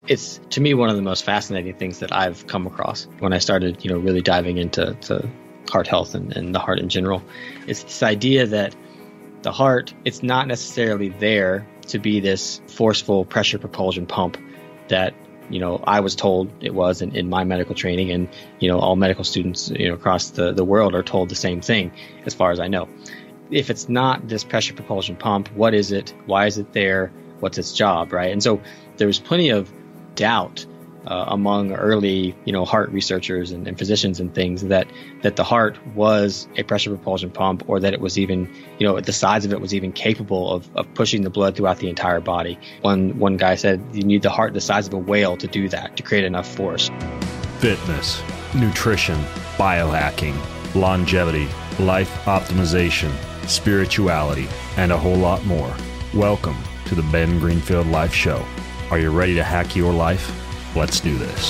It's, to me, one of the most fascinating things that I've come across when I started, really diving into heart health and the heart in general. It's this idea that the heart, it's not necessarily there to be this forceful pressure propulsion pump that, I was told it was in my medical training, and, all medical students, across the world are told the same thing, as far as I know. If it's not this pressure propulsion pump, what is it? Why is it there? What's its job, right? And so there was plenty of doubt among early, heart researchers and physicians and things that the heart was a pressure propulsion pump, or that it was even, the size of it was even capable of pushing the blood throughout the entire body. One guy said you need the heart the size of a whale to do that, to create enough force. Fitness, nutrition, biohacking, longevity, life optimization, spirituality, and a whole lot more. Welcome to the Ben Greenfield Life Show. Are you ready to hack your life? Let's do this.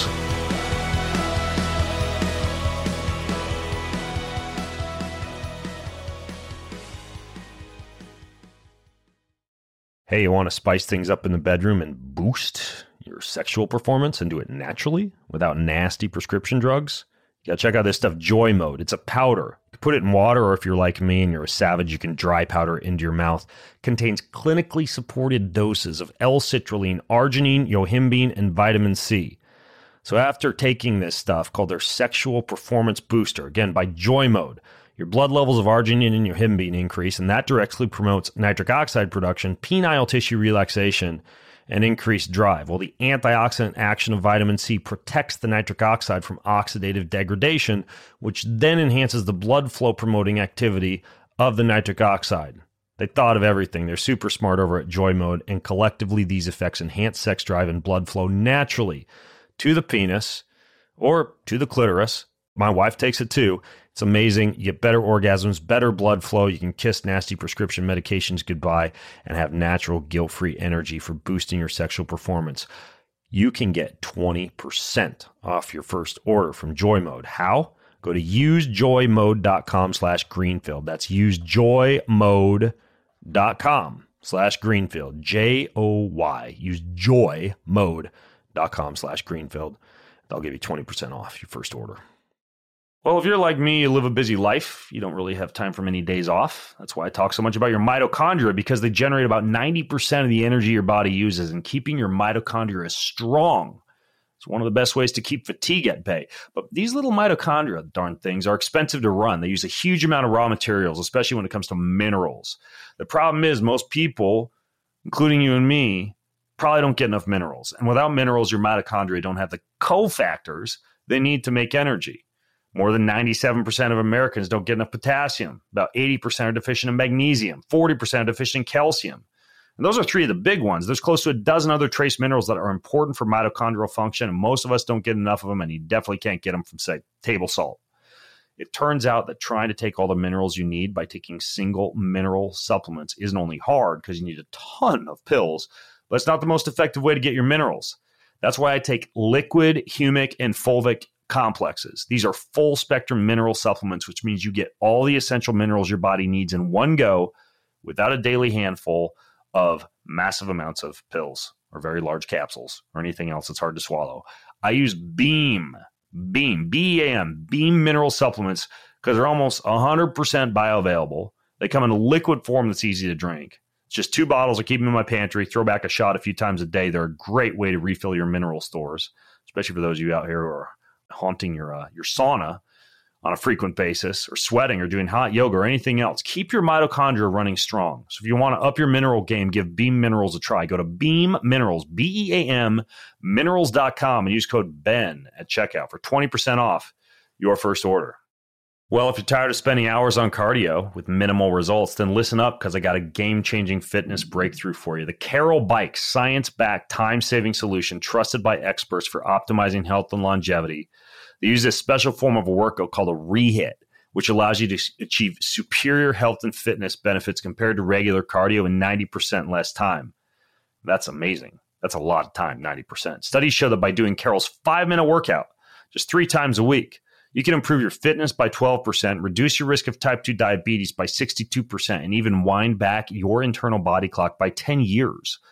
Hey, you want to spice things up in the bedroom and boost your sexual performance and do it naturally without nasty prescription drugs? You gotta check out this stuff, Joy Mode. It's a powder. You can put it in water, or if you're like me and you're a savage, you can dry powder it into your mouth. Contains clinically supported doses of L-citrulline, arginine, yohimbine, and vitamin C. So after taking this stuff, called their Sexual Performance Booster, again by Joy Mode, your blood levels of arginine and yohimbine increase, and that directly promotes nitric oxide production, penile tissue relaxation, and increased drive. Well, the antioxidant action of vitamin C protects the nitric oxide from oxidative degradation, which then enhances the blood flow promoting activity of the nitric oxide. They thought of everything. They're super smart over at Joy Mode, and collectively these effects enhance sex drive and blood flow naturally to the penis or to the clitoris. My wife takes it too. It's amazing. You get better orgasms, better blood flow. You can kiss nasty prescription medications goodbye and have natural, guilt-free energy for boosting your sexual performance. You can get 20% off your first order from Joy Mode. How? Go to usejoymode.com/Greenfield. That's usejoymode.com/Greenfield. JOY. Use joymode.com/Greenfield. They'll give you 20% off your first order. Well, if you're like me, you live a busy life, you don't really have time for many days off. That's why I talk so much about your mitochondria, because they generate about 90% of the energy your body uses, and keeping your mitochondria strong is one of the best ways to keep fatigue at bay. But these little mitochondria, darn things, are expensive to run. They use a huge amount of raw materials, especially when it comes to minerals. The problem is most people, including you and me, probably don't get enough minerals. And without minerals, your mitochondria don't have the cofactors they need to make energy. More than 97% of Americans don't get enough potassium. About 80% are deficient in magnesium. 40% are deficient in calcium. And those are three of the big ones. There's close to a dozen other trace minerals that are important for mitochondrial function, and most of us don't get enough of them, and you definitely can't get them from, say, table salt. It turns out that trying to take all the minerals you need by taking single mineral supplements isn't only hard because you need a ton of pills, but it's not the most effective way to get your minerals. That's why I take liquid, humic, and fulvic complexes. These are full spectrum mineral supplements, which means you get all the essential minerals your body needs in one go without a daily handful of massive amounts of pills or very large capsules or anything else that's hard to swallow. I use BEAM, B-E-A-M, BEAM mineral supplements because they're almost 100% bioavailable. They come in a liquid form that's easy to drink. It's just 2 bottles. I keep them in my pantry, throw back a shot a few times a day. They're a great way to refill your mineral stores, especially for those of you out here who are haunting your sauna on a frequent basis, or sweating, or doing hot yoga, or anything else. Keep your mitochondria running strong. So if you want to up your mineral game, give Beam Minerals a try. Go to Beam Minerals, B-E-A-M, minerals.com, and use code BEN at checkout for 20% off your first order. Well, if you're tired of spending hours on cardio with minimal results, then listen up, because I got a game-changing fitness breakthrough for you. The Carol Bike, science-backed, time-saving solution trusted by experts for optimizing health and longevity. They use this special form of a workout called a rehit, which allows you to achieve superior health and fitness benefits compared to regular cardio in 90% less time. That's amazing. That's a lot of time, 90%. Studies show that by doing Carol's 5-minute workout just 3 times a week, you can improve your fitness by 12%, reduce your risk of type 2 diabetes by 62%, and even wind back your internal body clock by 10 years.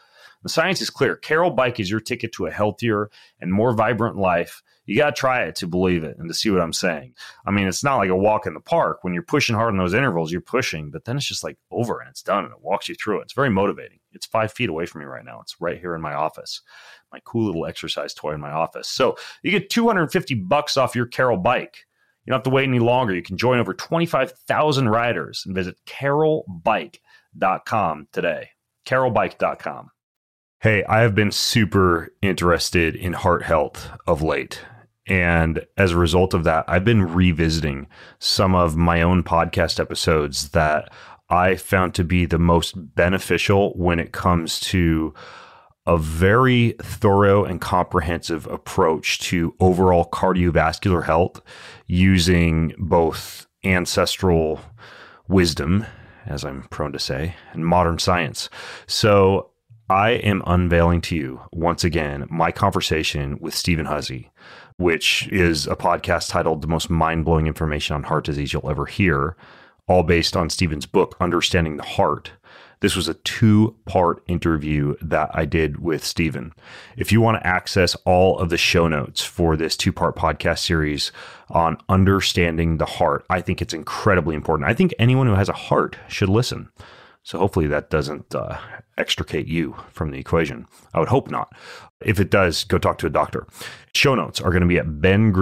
The science is clear. Carol Bike is your ticket to a healthier and more vibrant life. You got to try it to believe it and to see what I'm saying. I mean, it's not like a walk in the park. When you're pushing hard in those intervals, you're pushing, but then it's just like over and it's done and it walks you through it. It's very motivating. It's 5 feet away from me right now. It's right here in my office, my cool little exercise toy in my office. So you get $250 off your Carol Bike. You don't have to wait any longer. You can join over 25,000 riders and visit carolbike.com today. carolbike.com. Hey, I have been super interested in heart health of late. And as a result of that, I've been revisiting some of my own podcast episodes that I found to be the most beneficial when it comes to a very thorough and comprehensive approach to overall cardiovascular health using both ancestral wisdom, as I'm prone to say, and modern science. So I am unveiling to you once again my conversation with Stephen Hussey, which is a podcast titled The Most Mind-Blowing Information on Heart Disease You'll Ever Hear, all based on Stephen's book, Understanding the Heart. This was a 2-part interview that I did with Stephen. If you want to access all of the show notes for this 2-part podcast series on understanding the heart, I think it's incredibly important. I think anyone who has a heart should listen. So hopefully that doesn't extricate you from the equation. I would hope not. If it does, go talk to a doctor. Show notes are going to be at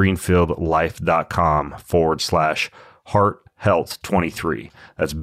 bengreenfieldlife.com/heart-health-23. That's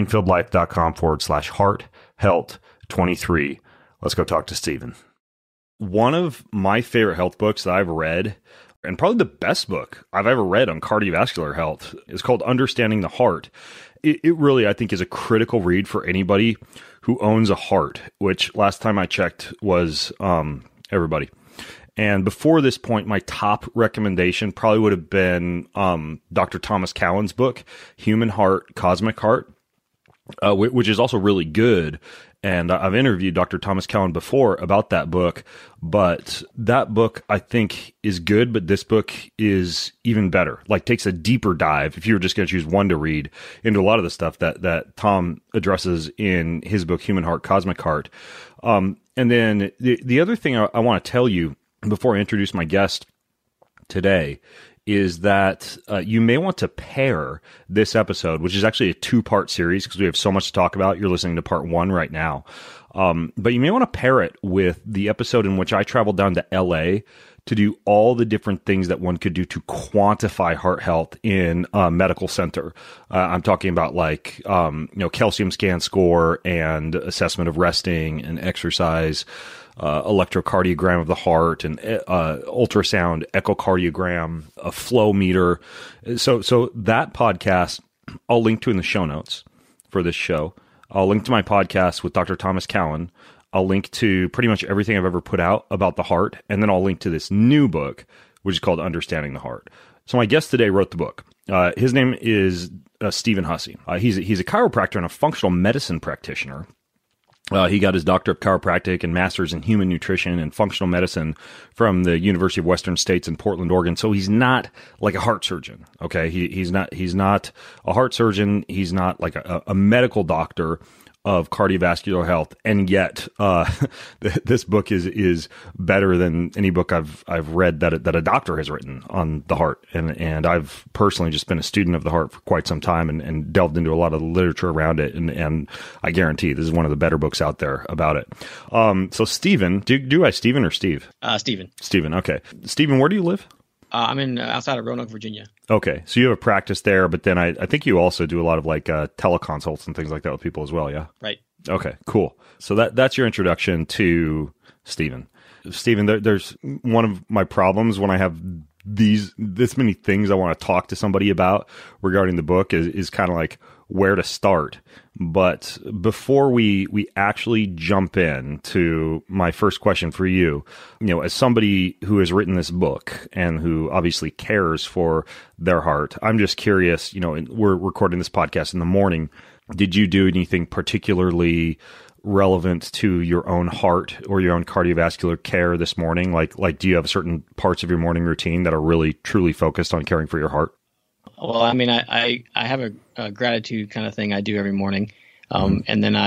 bengreenfieldlife.com/heart-health-23. Let's go talk to Stephen. One of my favorite health books that I've read, and probably the best book I've ever read on cardiovascular health, is called Understanding the Heart. It really, I think, is a critical read for anybody who owns a heart, which last time I checked was everybody. And before this point, my top recommendation probably would have been Dr. Thomas Cowan's book, Human Heart, Cosmic Heart, which is also really good. And I've interviewed Dr. Thomas Cowan before about that book, but that book I think is good, but this book is even better, like takes a deeper dive, if you were just going to choose one to read, into a lot of the stuff that Tom addresses in his book, Human Heart, Cosmic Heart. And then the other thing I want to tell you before I introduce my guest today is that you may want to pair this episode, which is actually a 2-part series because we have so much to talk about. You're listening to part 1 right now. But you may want to pair it with the episode in which I traveled down to LA to do all the different things that one could do to quantify heart health in a medical center. I'm talking about like, calcium scan score and assessment of resting and exercise, electrocardiogram of the heart and ultrasound, echocardiogram, a flow meter. So that podcast I'll link to in the show notes for this show. I'll link to my podcast with Dr. Thomas Cowan. I'll link to pretty much everything I've ever put out about the heart. And then I'll link to this new book, which is called Understanding the Heart. So my guest today wrote the book. His name is Stephen Hussey. He's a chiropractor and a functional medicine practitioner. He got his doctor of chiropractic and master's in human nutrition and functional medicine from the University of Western States in Portland, Oregon. So he's not like a heart surgeon. Okay. He's not a heart surgeon. He's not like a medical doctor of cardiovascular health. And yet, this book is better than any book I've read that a doctor has written on the heart. And I've personally just been a student of the heart for quite some time and delved into a lot of the literature around it. And I guarantee this is one of the better books out there about it. So Stephen, do I Stephen or Steve? Stephen. Stephen. Okay. Stephen, where do you live? I'm in outside of Roanoke, Virginia. Okay. So you have a practice there, but then I think you also do a lot of like teleconsults and things like that with people as well. Yeah. Right. Okay, cool. So that's your introduction to Stephen. Stephen, there's one of my problems when I have this many things I want to talk to somebody about regarding the book is kind of like where to start. But before we actually jump in to my first question for you, as somebody who has written this book and who obviously cares for their heart, I'm just curious, we're recording this podcast in the morning. Did you do anything particularly relevant to your own heart or your own cardiovascular care this morning? Like do you have certain parts of your morning routine that are really truly focused on caring for your heart? Well, I mean, I have a gratitude kind of thing I do every morning. And then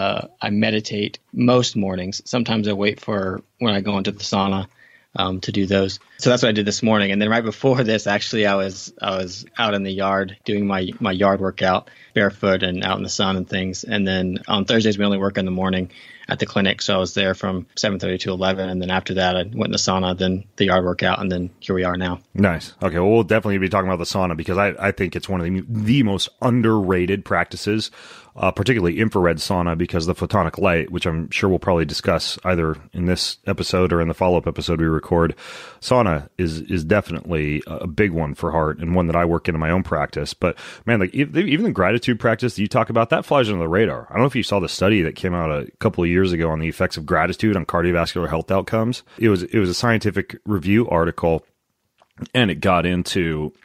I meditate most mornings. Sometimes I wait for when I go into the sauna to do those. So that's what I did this morning. And then right before this, actually, I was out in the yard doing my yard workout, barefoot and out in the sun and things. And then on Thursdays, we only work in the morning at the clinic. So I was there from 7:30 to 11. And then after that, I went in the sauna, then the yard workout, and then here we are now. Nice. Okay. Well, we'll definitely be talking about the sauna because I think it's one of the most underrated practices, particularly infrared sauna, because the photonic light, which I'm sure we'll probably discuss either in this episode or in the follow-up episode we record. Sauna is definitely a big one for heart and one that I work in my own practice. But man, like even the gratitude practice that you talk about, that flies under the radar. I don't know if you saw the study that came out a couple of years ago on the effects of gratitude on cardiovascular health outcomes. It was a scientific review article, and it got into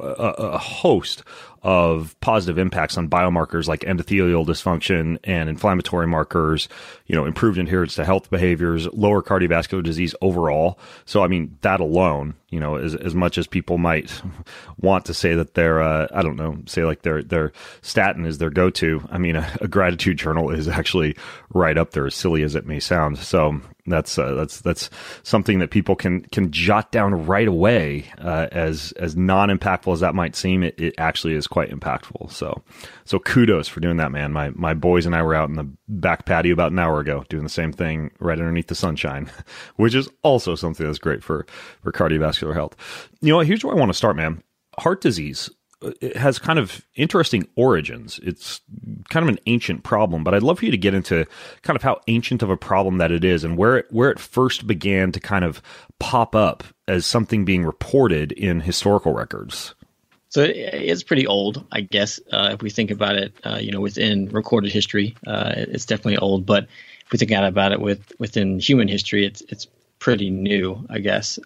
a host of positive impacts on biomarkers like endothelial dysfunction and inflammatory markers, improved adherence to health behaviors, lower cardiovascular disease overall. So, I mean, that alone, as much as people might want to say that they're, say like their statin is their go-to. I mean, a gratitude journal is actually right up there, as silly as it may sound. So that's something that people can jot down right away, as non-impactful as that might seem. It actually is quite impactful. So kudos for doing that, man. My boys and I were out in the back patio about an hour ago doing the same thing right underneath the sunshine, which is also something that's great for cardiovascular health. Here's where I want to start, man. Heart disease, it has kind of interesting origins. It's kind of an ancient problem, but I'd love for you to get into kind of how ancient of a problem that it is and where it first began to kind of pop up as something being reported in historical records. So it's pretty old, I guess, if we think about it, within recorded history. It's definitely old, but if we think about it within human history, it's pretty new, I guess.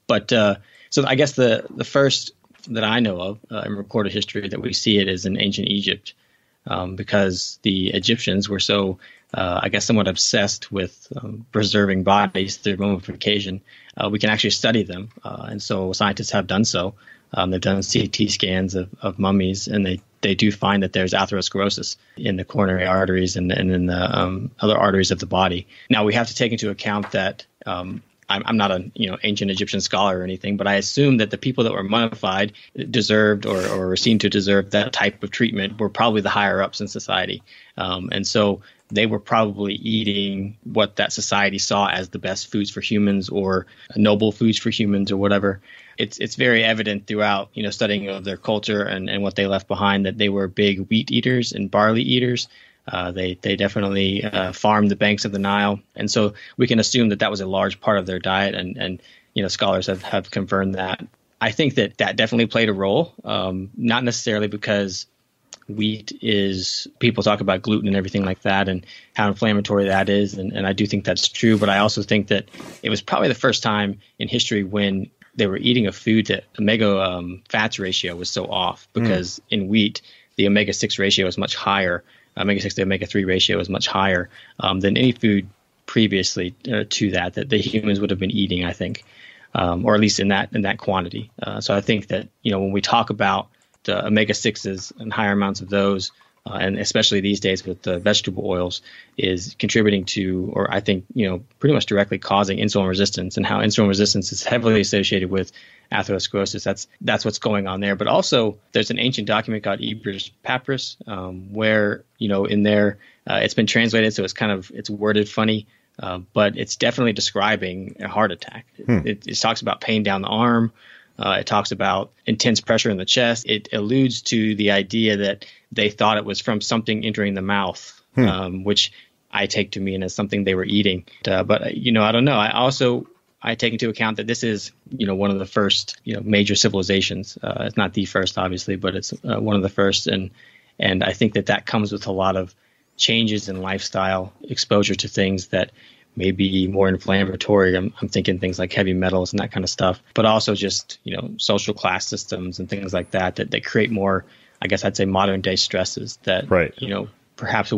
So I guess the first that I know of in recorded history that we see it is in ancient Egypt, because the Egyptians were so, I guess, somewhat obsessed with preserving bodies through mummification. We can actually study them, and so scientists have done so. They've done CT scans of mummies, and they do find that there's atherosclerosis in the coronary arteries and in the other arteries of the body. Now, we have to take into account that I'm not an ancient Egyptian scholar or anything, but I assume that the people that were mummified deserved or seemed to deserve that type of treatment were probably the higher ups in society, and so they were probably eating what that society saw as the best foods for humans or noble foods for humans or whatever. It's very evident throughout, studying of their culture and what they left behind that they were big wheat eaters and barley eaters. They definitely farmed the banks of the Nile. And so we can assume that was a large part of their diet. And scholars have confirmed that. I think that definitely played a role, not necessarily because wheat is, people talk about gluten and everything like that and how inflammatory that is. And I do think that's true. But I also think that it was probably the first time in history when they were eating a food that omega fats ratio was so off, because in wheat, the omega-6 ratio is much higher. Omega-6 to omega-3 ratio is much higher than any food previously to that the humans would have been eating, I think, or at least in that quantity. So I think that, when we talk about the omega-6s and higher amounts of those, and especially these days with the vegetable oils, is contributing to, or I think, pretty much directly causing insulin resistance, and how insulin resistance is heavily associated with atherosclerosis. That's what's going on there. But also there's an ancient document called Ebers Papyrus, where, in there, it's been translated. So it's worded funny, but it's definitely describing a heart attack. It talks about pain down the arm. It talks about intense pressure in the chest. It alludes to the idea that they thought it was from something entering the mouth, which I take to mean as something they were eating. But I don't know. I take into account that this is, one of the first, major civilizations. It's not the first, obviously, but it's one of the first. And I think that comes with a lot of changes in lifestyle, exposure to things that may be more inflammatory. I'm thinking things like heavy metals and that kind of stuff, but also just, social class systems and things like that create more, I guess I'd say, modern day stresses that, right. perhaps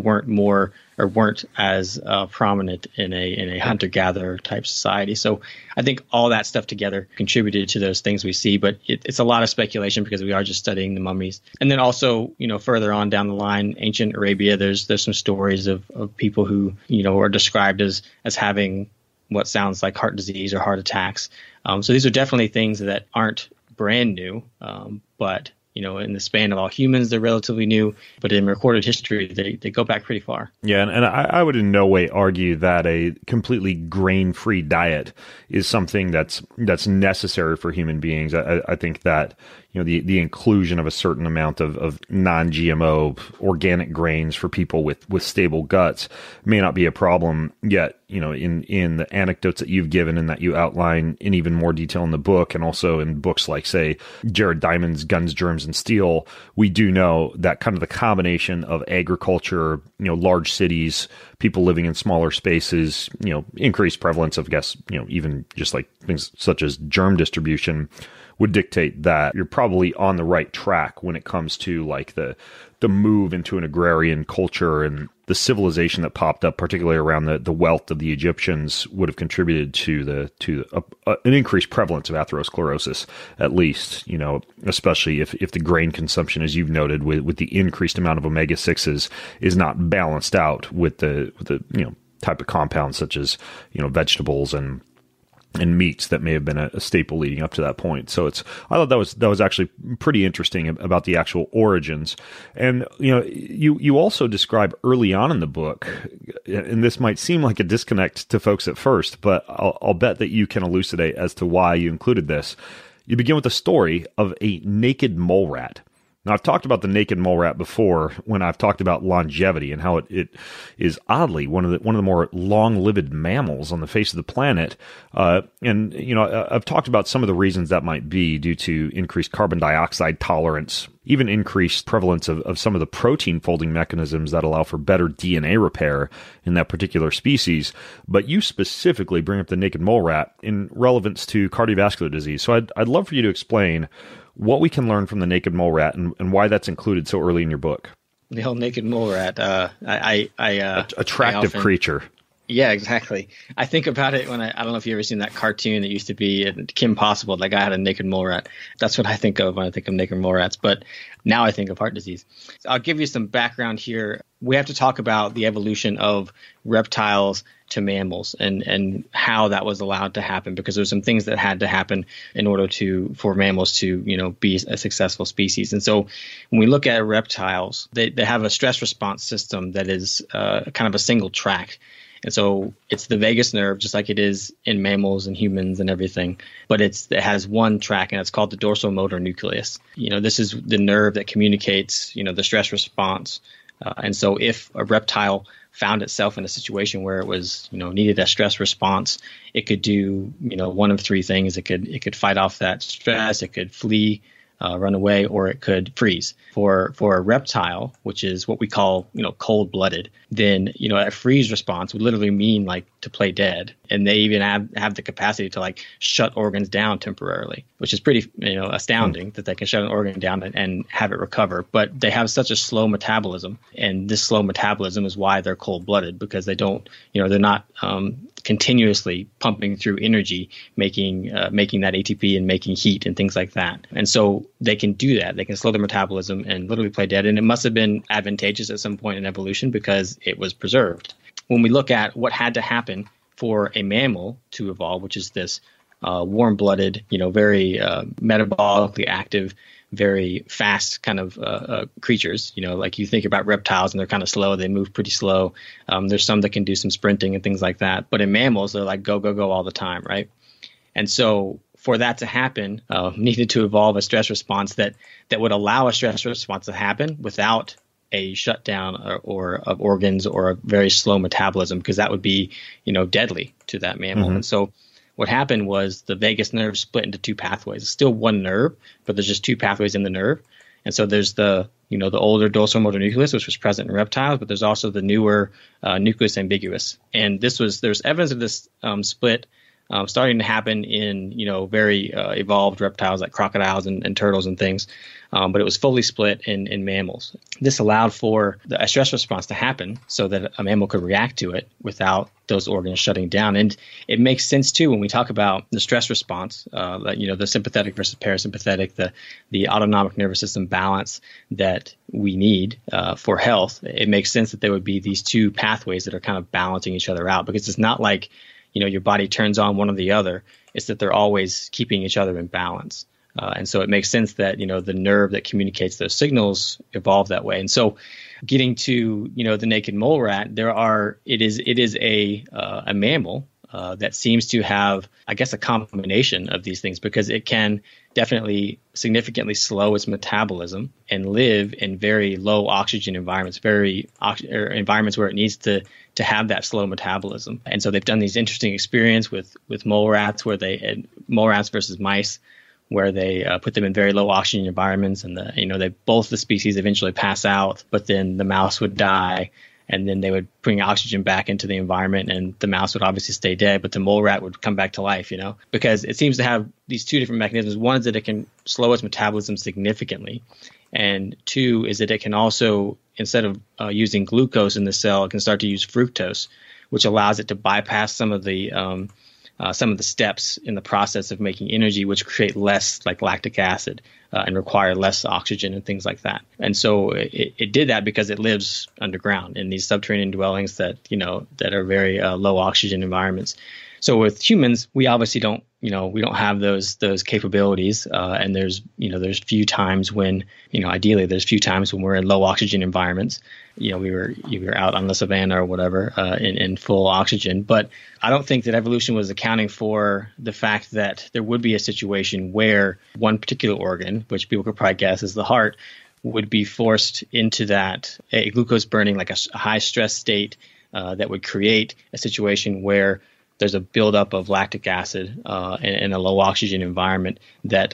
weren't as prominent in a hunter-gatherer type society. So I think all that stuff together contributed to those things we see, but it's a lot of speculation because we are just studying the mummies. And then also, further on down the line, ancient Arabia, there's some stories of people who, are described as having what sounds like heart disease or heart attacks. So these are definitely things that aren't brand new, but in the span of all humans, they're relatively new, but in recorded history, they go back pretty far. Yeah, and I would in no way argue that a completely grain-free diet is something that's necessary for human beings. I think that the inclusion of a certain amount of non-GMO organic grains for people with stable guts may not be a problem. Yet, in the anecdotes that you've given and that you outline in even more detail in the book, and also in books like, say, Jared Diamond's Guns, Germs, and Steel, we do know that kind of the combination of agriculture, large cities, people living in smaller spaces, increased prevalence of, even just like things such as germ distribution would dictate that you're probably on the right track when it comes to like the move into an agrarian culture, and the civilization that popped up, particularly around the wealth of the Egyptians, would have contributed to an increased prevalence of atherosclerosis, at least, especially if the grain consumption, as you've noted, with the increased amount of omega-6s is not balanced out with the type of compounds such as, vegetables and meats that may have been a staple leading up to that point. So I thought that was actually pretty interesting about the actual origins. And, you also describe early on in the book, and this might seem like a disconnect to folks at first, but I'll bet that you can elucidate as to why you included this. You begin with the story of a naked mole rat. Now, I've talked about the naked mole rat before when I've talked about longevity and how it is oddly one of the more long-lived mammals on the face of the planet. And I've talked about some of the reasons that might be due to increased carbon dioxide tolerance, even increased prevalence of some of the protein folding mechanisms that allow for better DNA repair in that particular species. But you specifically bring up the naked mole rat in relevance to cardiovascular disease. So I'd love for you to explain what we can learn from the naked mole rat and why that's included so early in your book. The whole naked mole rat, attractive creature. Yeah, exactly. I think about it when I don't know if you've ever seen that cartoon that used to be Kim Possible. That guy had a naked mole rat. That's what I think of when I think of naked mole rats. But now I think of heart disease. So I'll give you some background here. We have to talk about the evolution of reptiles to mammals and how that was allowed to happen, because there's some things that had to happen in order for mammals to be a successful species. And so when we look at reptiles, they have a stress response system that is kind of a single track. And so it's the vagus nerve, just like it is in mammals and humans and everything, but it has one track, and it's called the dorsal motor nucleus. This is the nerve that communicates the stress response. And so if a reptile found itself in a situation where it was, needed a stress response, it could do, one of three things. It could fight off that stress, it could flee, run away, or it could freeze. For a reptile, which is what we call, cold-blooded, then, a freeze response would literally mean like to play dead. And they even have the capacity to like shut organs down temporarily, which is pretty, astounding that they can shut an organ down and have it recover. But they have such a slow metabolism, and this slow metabolism is why they're cold-blooded, because they don't, they're not continuously pumping through energy, making that ATP and making heat and things like that. And so they can do that. They can slow their metabolism and literally play dead. And it must have been advantageous at some point in evolution because it was preserved. When we look at what had to happen for a mammal to evolve, which is this warm-blooded, very metabolically active, very fast kind of creatures, like you think about reptiles and they're kind of slow. They move pretty slow. There's some that can do some sprinting and things like that. But in mammals, they're like go, go, go all the time, right? And so for that to happen, needed to evolve a stress response that would allow a stress response to happen without a shutdown or of organs or a very slow metabolism, because that would be, deadly to that mammal. Mm-hmm. And so what happened was the vagus nerve split into two pathways. It's still one nerve, but there's just two pathways in the nerve. And so there's the older dorsal motor nucleus, which was present in reptiles, but there's also the newer nucleus ambiguus. And there's evidence of this split starting to happen in, very evolved reptiles like crocodiles and turtles and things. But it was fully split in mammals. This allowed for a stress response to happen so that a mammal could react to it without those organs shutting down. And it makes sense, too, when we talk about the stress response, the sympathetic versus parasympathetic, the autonomic nervous system balance that we need for health. It makes sense that there would be these two pathways that are kind of balancing each other out, because it's not like, your body turns on one or the other. It's that they're always keeping each other in balance. And so it makes sense that, the nerve that communicates those signals evolved that way. And so getting to, the naked mole rat, it is a mammal that seems to have, I guess, a combination of these things, because it can definitely significantly slow its metabolism and live in very low oxygen environments, environments where it needs to have that slow metabolism. And so they've done these interesting experiments with mole rats, mole rats versus mice, where they put them in very low oxygen environments, and both the species eventually pass out, but then the mouse would die, and then they would bring oxygen back into the environment, and the mouse would obviously stay dead, but the mole rat would come back to life, because it seems to have these two different mechanisms. One is that it can slow its metabolism significantly, and two is that it can also, instead of using glucose in the cell, it can start to use fructose, which allows it to bypass some of the steps in the process of making energy, which create less like lactic acid and require less oxygen and things like that. And so it did that because it lives underground in these subterranean dwellings that are very low oxygen environments. So with humans, we obviously don't have those capabilities. And there's few times when, ideally there's few times when we're in low oxygen environments. We were out on the savannah or whatever in full oxygen. But I don't think that evolution was accounting for the fact that there would be a situation where one particular organ, which people could probably guess is the heart, would be forced into a glucose burning, like a high stress state that would create a situation where there's a buildup of lactic acid in a low oxygen environment that,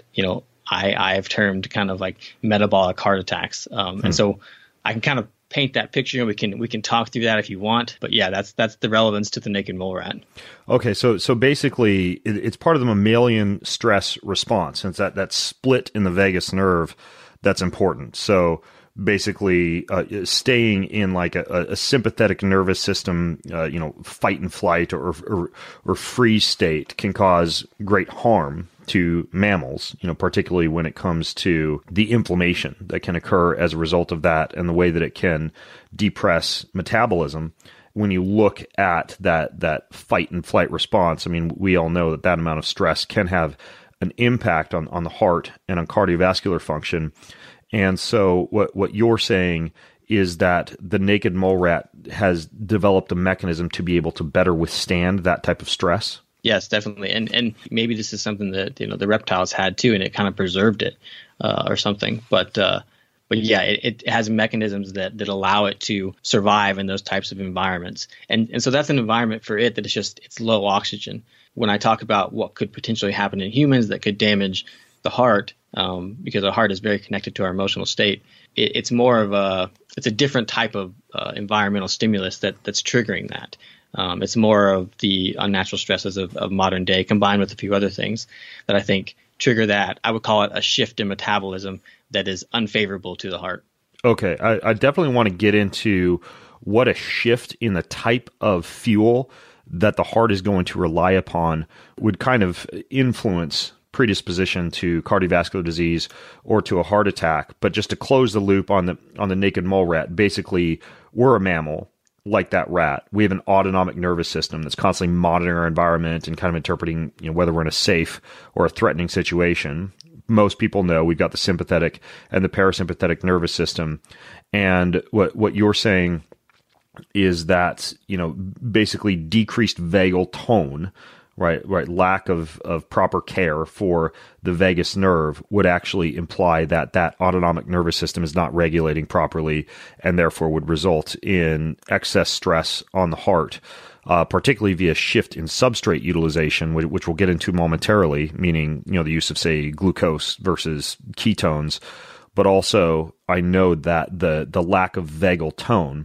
I have termed kind of like metabolic heart attacks. And so I can kind of paint that picture. We can talk through that if you want. But yeah, that's the relevance to the naked mole rat. Okay, so basically it's part of the mammalian stress response. And it's that split in the vagus nerve that's important. So basically staying in like a sympathetic nervous system, fight and flight or freeze state can cause great harm to mammals, particularly when it comes to the inflammation that can occur as a result of that and the way that it can depress metabolism. When you look at that fight and flight response, I mean, we all know that amount of stress can have an impact on the heart and on cardiovascular function. And so what you're saying is that the naked mole rat has developed a mechanism to be able to better withstand that type of stress? Yes, definitely. And maybe this is something that, the reptiles had too, and it kind of preserved it or something. But yeah, it has mechanisms that allow it to survive in those types of environments. And so that's an environment for it that it's low oxygen. When I talk about what could potentially happen in humans that could damage the heart, because our heart is very connected to our emotional state, it's a different type of environmental stimulus that's triggering that. It's more of the unnatural stresses of modern day combined with a few other things that I think trigger that. I would call it a shift in metabolism that is unfavorable to the heart. Okay, I definitely want to get into what a shift in the type of fuel that the heart is going to rely upon would kind of influence predisposition to cardiovascular disease or to a heart attack. But just to close the loop on the naked mole rat, basically we're a mammal like that rat. We have an autonomic nervous system that's constantly monitoring our environment and kind of interpreting, whether we're in a safe or a threatening situation. Most people know we've got the sympathetic and the parasympathetic nervous system. And what you're saying is that, basically decreased vagal tone, right, lack of proper care for the vagus nerve would actually imply that autonomic nervous system is not regulating properly and therefore would result in excess stress on the heart, particularly via shift in substrate utilization, which we'll get into momentarily, meaning, the use of, say, glucose versus ketones. But also, I know that the lack of vagal tone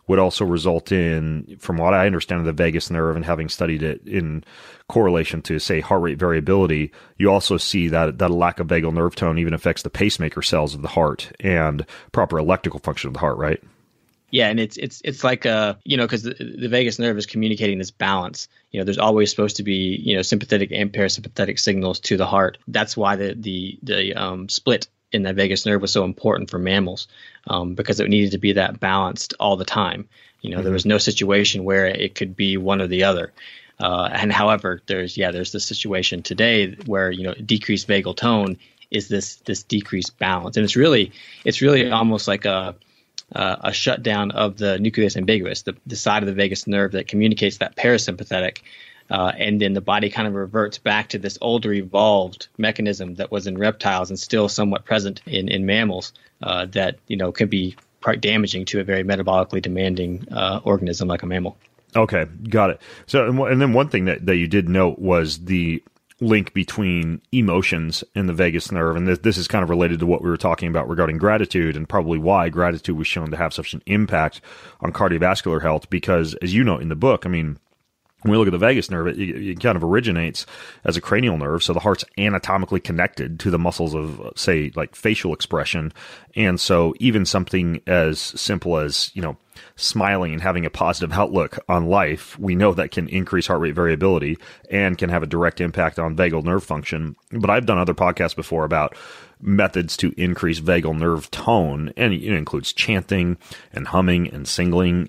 would also result in, from what I understand of the vagus nerve and having studied it in correlation to, say, heart rate variability, you also see that a lack of vagal nerve tone even affects the pacemaker cells of the heart and proper electrical function of the heart, right? Yeah, and it's like because the vagus nerve is communicating this balance. There's always supposed to be sympathetic and parasympathetic signals to the heart. That's why the split in the vagus nerve was so important for mammals, because it needed to be that balanced all the time. There was no situation where it could be one or the other. And however, there's this situation today where decreased vagal tone is this decreased balance, and it's really almost like a shutdown of the nucleus ambiguus, the side of the vagus nerve that communicates that parasympathetic, and then the body kind of reverts back to this older evolved mechanism that was in reptiles and still somewhat present in mammals, that can be quite damaging to a very metabolically demanding organism like a mammal. Okay, got it. So, and then one thing that you did note was the link between emotions and the vagus nerve. And this is kind of related to what we were talking about regarding gratitude, and probably why gratitude was shown to have such an impact on cardiovascular health. Because, as you note in the book, I mean, when we look at the vagus nerve, it kind of originates as a cranial nerve. So the heart's anatomically connected to the muscles of, say, like facial expression. And so even something as simple as, smiling and having a positive outlook on life, we know that can increase heart rate variability and can have a direct impact on vagal nerve function. But I've done other podcasts before about methods to increase vagal nerve tone, and it includes chanting and humming and singing,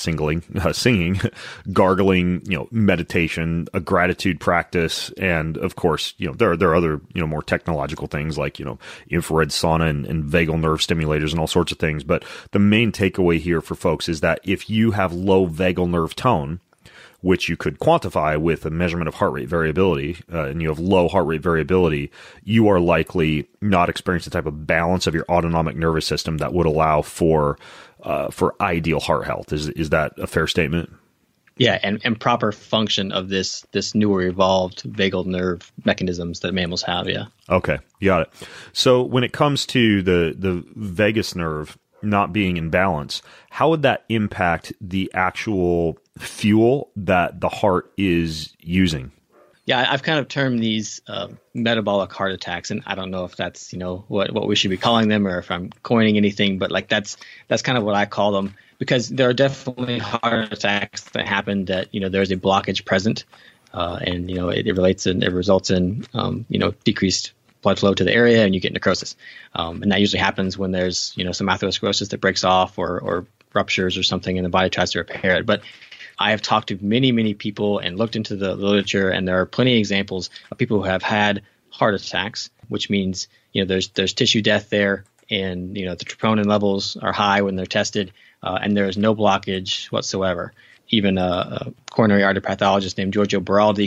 gargling, meditation, a gratitude practice, and of course, there are other more technological things like infrared sauna and vagal nerve stimulators and all sorts of things. But the main takeaway here for folks is that if you have low vagal nerve tone, which you could quantify with a measurement of heart rate variability, and you have low heart rate variability, you are likely not experiencing the type of balance of your autonomic nervous system that would allow for ideal heart health. Is that a fair statement? Yeah, and proper function of this newer evolved vagal nerve mechanisms that mammals have, yeah. Okay, got it. So when it comes to the vagus nerve not being in balance, how would that impact the actual fuel that the heart is using? Yeah, I've kind of termed these metabolic heart attacks, and I don't know if that's what we should be calling them, or if I'm coining anything, but like that's kind of what I call them, because there are definitely heart attacks that happen that there's a blockage present, and it results in decreased blood flow to the area, and you get necrosis. And that usually happens when there's, some atherosclerosis that breaks off or ruptures or something, and the body tries to repair it. But I have talked to many, many people and looked into the literature, and there are plenty of examples of people who have had heart attacks, which means, there's tissue death there, and, the troponin levels are high when they're tested, and there is no blockage whatsoever. Even a coronary artery pathologist named Giorgio Beraldi,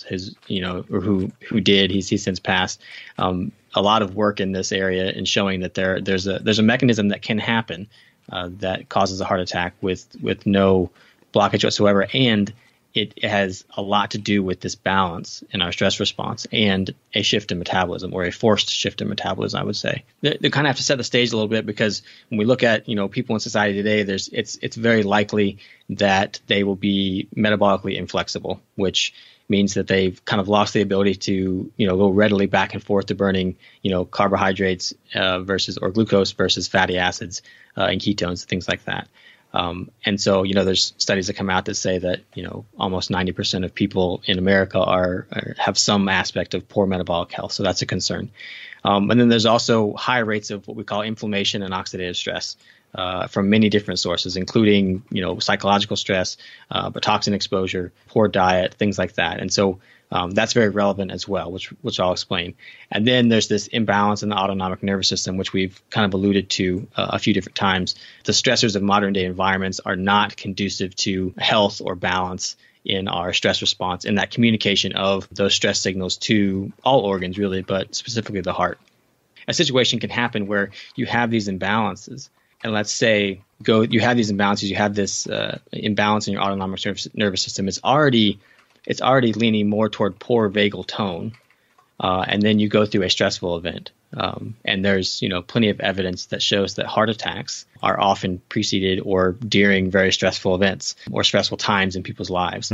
he's since passed, a lot of work in this area in showing that there's a mechanism that can happen that causes a heart attack with no blockage whatsoever, and it has a lot to do with this balance in our stress response and a shift in metabolism, or a forced shift in metabolism, I would say. They kind of have to set the stage a little bit, because when we look at people in society today, it's very likely that they will be metabolically inflexible, which means that they've kind of lost the ability to go readily back and forth to burning carbohydrates or glucose versus fatty acids and ketones, things like that. And so, there's studies that come out that say that, almost 90% of people in America have some aspect of poor metabolic health. So that's a concern. And then there's also high rates of what we call inflammation and oxidative stress from many different sources, including, psychological stress, but toxin exposure, poor diet, things like that. And so that's very relevant as well, which I'll explain. And then there's this imbalance in the autonomic nervous system, which we've kind of alluded to a few different times. The stressors of modern day environments are not conducive to health or balance in our stress response, and that communication of those stress signals to all organs really, but specifically the heart. A situation can happen where you have these imbalances, and let's say you have these imbalances, you have this imbalance in your autonomic nervous system. It's already leaning more toward poor vagal tone. and then you go through a stressful event. And there's, plenty of evidence that shows that heart attacks are often preceded or during very stressful events or stressful times in people's lives.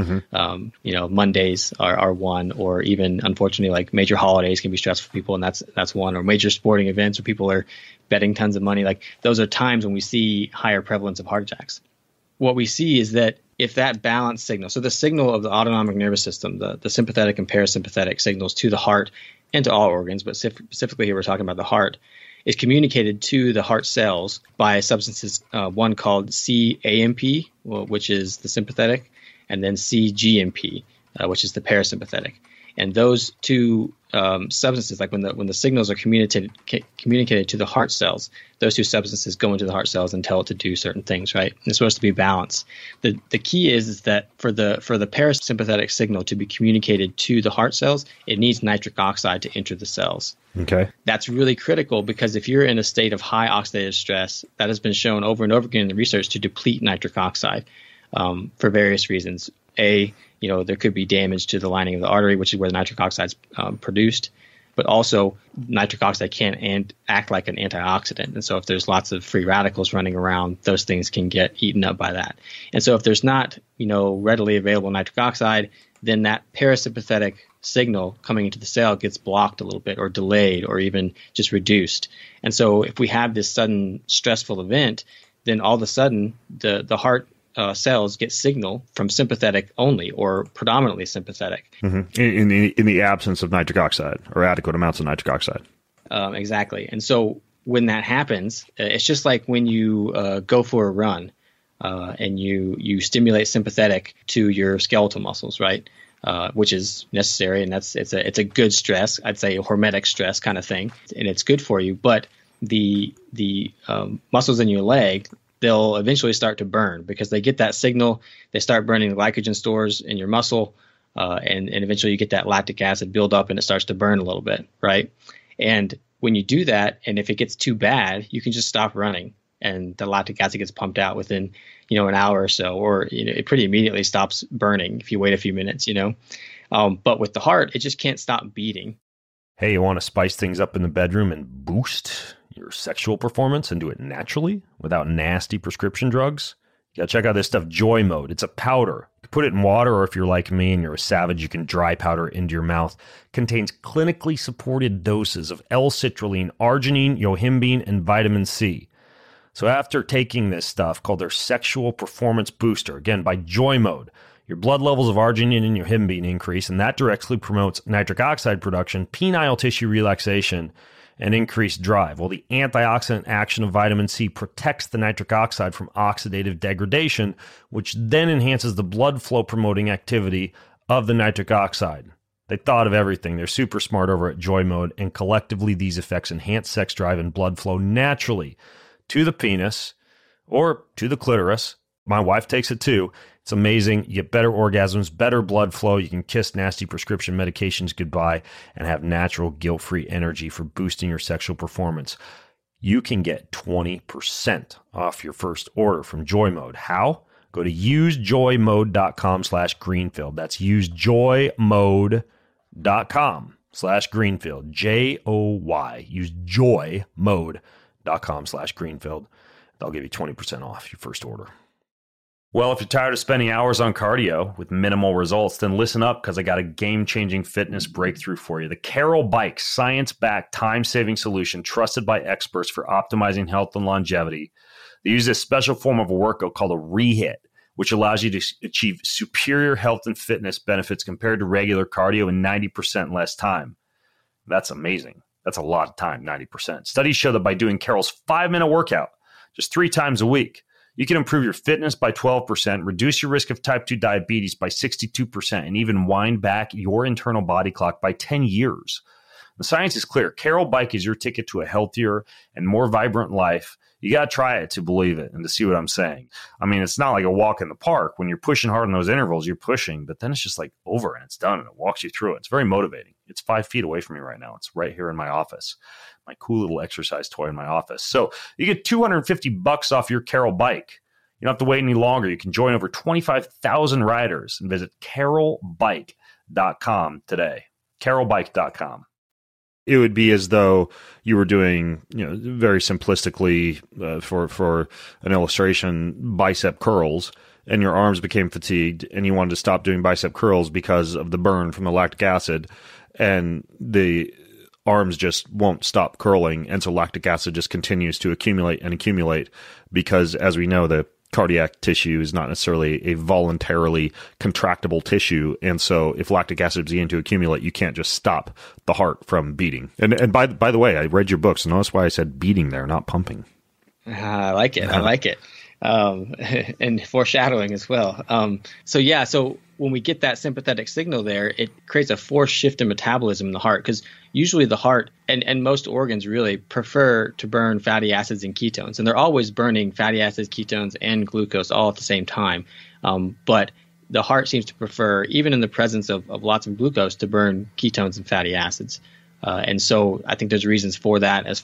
Mondays are one, or even unfortunately, like major holidays can be stressful for people, and that's one, or major sporting events where people are betting tons of money. Like those are times when we see higher prevalence of heart attacks. What we see is that if that balance signal, so the signal of the autonomic nervous system, the sympathetic and parasympathetic signals to the heart and to all organs, but specifically here we're talking about the heart, is communicated to the heart cells by substances, one called CAMP, which is the sympathetic, and then CGMP, which is the parasympathetic. And those two substances, like when the signals are communicated to the heart cells, those two substances go into the heart cells and tell it to do certain things, right? It's supposed to be balanced. The key is that for the parasympathetic signal to be communicated to the heart cells, it needs nitric oxide to enter the cells. Okay. That's really critical because if you're in a state of high oxidative stress, that has been shown over and over again in the research to deplete nitric oxide for various reasons. There could be damage to the lining of the artery, which is where the nitric oxide is produced. But also, nitric oxide can act like an antioxidant. And so if there's lots of free radicals running around, those things can get eaten up by that. And so if there's not, readily available nitric oxide, then that parasympathetic signal coming into the cell gets blocked a little bit or delayed or even just reduced. And so if we have this sudden stressful event, then all of a sudden the heart cells get signal from sympathetic only or predominantly sympathetic. In the absence of nitric oxide or adequate amounts of nitric oxide. Exactly. And so when that happens, it's just like when you go for a run and you stimulate sympathetic to your skeletal muscles, right? Which is necessary, and it's a good stress. I'd say a hormetic stress kind of thing, and it's good for you. But the muscles in your leg, they'll eventually start to burn because they get that signal. They start burning the glycogen stores in your muscle, and eventually you get that lactic acid build up and it starts to burn a little bit, right? And when you do that, and if it gets too bad, you can just stop running and the lactic acid gets pumped out within, an hour or so, or it pretty immediately stops burning if you wait a few minutes, But with the heart, it just can't stop beating. Hey, you want to spice things up in the bedroom and boost your sexual performance and do it naturally without nasty prescription drugs? You gotta check out this stuff, Joy Mode. It's a powder. You can put it in water, or if you're like me and you're a savage, you can dry powder into your mouth. It contains clinically supported doses of L-citrulline, arginine, yohimbine, and vitamin C. So after taking this stuff called their Sexual Performance Booster, again by Joy Mode, your blood levels of arginine and yohimbine increase, and that directly promotes nitric oxide production, penile tissue relaxation, and increased drive. Well, the antioxidant action of vitamin C protects the nitric oxide from oxidative degradation, which then enhances the blood flow promoting activity of the nitric oxide. They thought of everything. They're super smart over at Joy Mode, and collectively these effects enhance sex drive and blood flow naturally to the penis or to the clitoris. My wife takes it too. It's amazing. You get better orgasms, better blood flow. You can kiss nasty prescription medications goodbye and have natural guilt-free energy for boosting your sexual performance. You can get 20% off your first order from Joy Mode. How? Go to usejoymode.com/Greenfield. That's usejoymode.com/Greenfield. JOY. Use joymode.com/Greenfield. They'll give you 20% off your first order. Well, if you're tired of spending hours on cardio with minimal results, then listen up, because I got a game-changing fitness breakthrough for you. The Carol Bike, science-backed, time-saving solution trusted by experts for optimizing health and longevity. They use this special form of a workout called a rehit, which allows you to achieve superior health and fitness benefits compared to regular cardio in 90% less time. That's amazing. That's a lot of time, 90%. Studies show that by doing Carol's 5-minute workout just 3 times a week, you can improve your fitness by 12%, reduce your risk of type 2 diabetes by 62%, and even wind back your internal body clock by 10 years. The science is clear. Carol Bike is your ticket to a healthier and more vibrant life. You got to try it to believe it and to see what I'm saying. I mean, it's not like a walk in the park. When you're pushing hard in those intervals, you're pushing, but then it's just like over and it's done and it walks you through it. It's very motivating. It's 5 feet away from me right now. It's right here in my office. My cool little exercise toy in my office. So you get $250 off your Carol Bike. You don't have to wait any longer. You can join over 25,000 riders and visit carolbike.com today. carolbike.com. it would be as though you were doing, very simplistically, for an illustration, bicep curls, and your arms became fatigued, and you wanted to stop doing bicep curls because of the burn from the lactic acid, and the arms just won't stop curling, and so lactic acid just continues to accumulate and accumulate, because, as we know, the cardiac tissue is not necessarily a voluntarily contractible tissue, and so if lactic acid begins to accumulate, you can't just stop the heart from beating. And by the way, I read your book, so notice why I said beating there, not pumping. I like it. I like it. And foreshadowing as well. So when we get that sympathetic signal there, it creates a forced shift in metabolism in the heart, because usually the heart and most organs really prefer to burn fatty acids and ketones, and they're always burning fatty acids, ketones, and glucose all at the same time. But the heart seems to prefer, even in the presence of lots of glucose, to burn ketones and fatty acids. And so I think there's reasons for that, as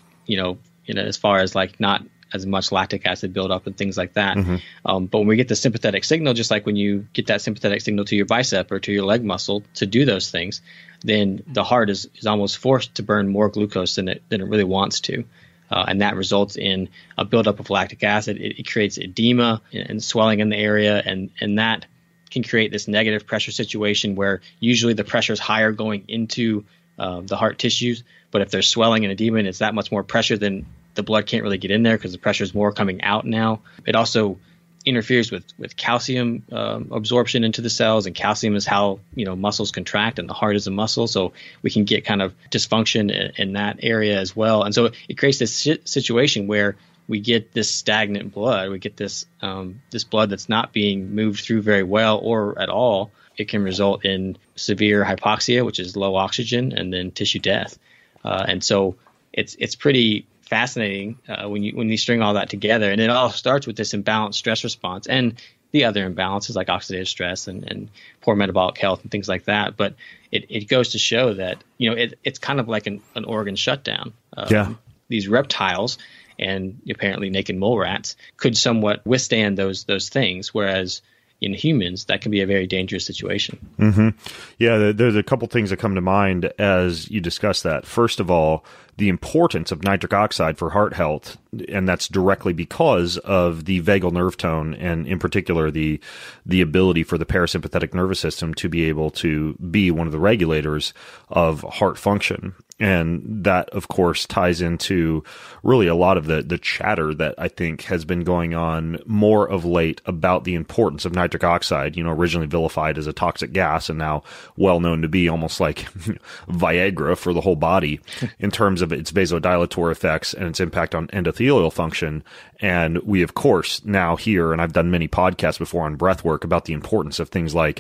as far as like not as much lactic acid buildup and things like that. Mm-hmm. But when we get the sympathetic signal, just like when you get that sympathetic signal to your bicep or to your leg muscle to do those things, then the heart is almost forced to burn more glucose than it really wants to. And that results in a buildup of lactic acid. It creates edema and swelling in the area, and that can create this negative pressure situation where usually the pressure is higher going into the heart tissues. But if there's swelling and edema and it's that much more pressure, then the blood can't really get in there because the pressure is more coming out now. It also interferes with calcium absorption into the cells, and calcium is how muscles contract, and the heart is a muscle, so we can get kind of dysfunction in that area as well. And so it creates this situation where we get this stagnant blood. We get this blood that's not being moved through very well or at all. It can result in severe hypoxia, which is low oxygen, and then tissue death. And so it's pretty fascinating when you string all that together, and it all starts with this imbalanced stress response and the other imbalances like oxidative stress and poor metabolic health and things like that. But it goes to show that it's kind of like an organ shutdown. These reptiles and apparently naked mole rats could somewhat withstand those things, whereas in humans, that can be a very dangerous situation. Mm-hmm. Yeah, there's a couple things that come to mind as you discuss that. First of all, the importance of nitric oxide for heart health, and that's directly because of the vagal nerve tone, and in particular the ability for the parasympathetic nervous system to be able to be one of the regulators of heart function. And that, of course, ties into really a lot of the chatter that I think has been going on more of late about the importance of nitric oxide, originally vilified as a toxic gas and now well known to be almost like Viagra for the whole body in terms of its vasodilator effects and its impact on endothelial function. And we, of course, now hear, and I've done many podcasts before on breath work about the importance of things like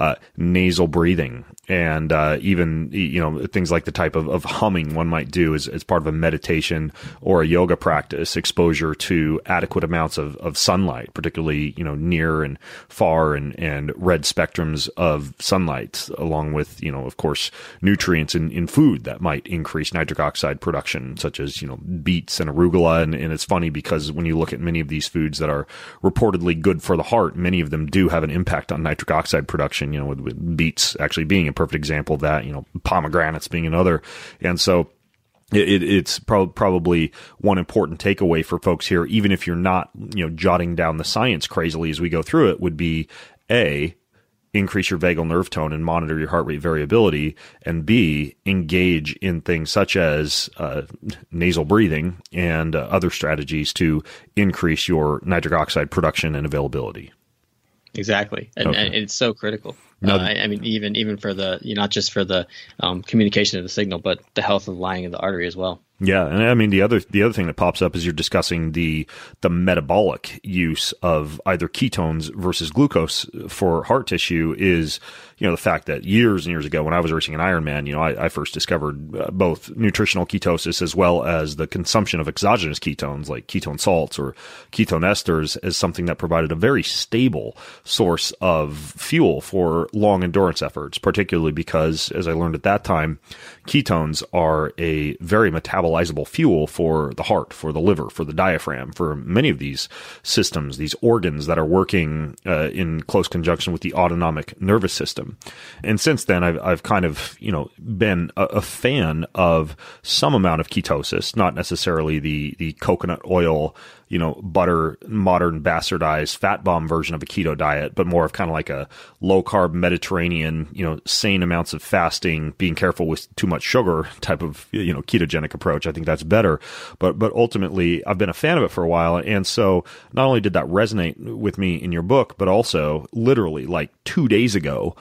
nasal breathing and even things like the type of humming one might do as part of a meditation or a yoga practice, exposure to adequate amounts of sunlight, particularly near and far and red spectrums of sunlight, along with of course nutrients in food that might increase nitric oxide production, such as beets and arugula. And it's funny because when you look at many of these foods that are reportedly good for the heart, many of them do have an impact on nitric oxide production, with beets actually being a perfect example of that, pomegranates being another. And so it's probably one important takeaway for folks here, even if you're not, jotting down the science crazily as we go through it, would be A, increase your vagal nerve tone and monitor your heart rate variability, and B, engage in things such as nasal breathing and other strategies to increase your nitric oxide production and availability. Exactly. And it's so critical. I mean, even for the, not just for the communication of the signal, but the health of the lining of the artery as well. Yeah, and I mean the other thing that pops up as you're discussing the metabolic use of either ketones versus glucose for heart tissue is the fact that years and years ago when I was racing an Ironman, I first discovered both nutritional ketosis as well as the consumption of exogenous ketones like ketone salts or ketone esters as something that provided a very stable source of fuel for long endurance efforts, particularly because, as I learned at that time, ketones are a very metabolizable fuel for the heart, for the liver, for the diaphragm, for many of these systems, these organs that are working in close conjunction with the autonomic nervous system. And since then, I've kind of, been a fan of some amount of ketosis, not necessarily the coconut oil, butter, modern bastardized fat bomb version of a keto diet, but more of kind of like a low carb Mediterranean, sane amounts of fasting, being careful with too much sugar type of, ketogenic approach. I think that's better. But ultimately, I've been a fan of it for a while. And so not only did that resonate with me in your book, but also literally like 2 days ago,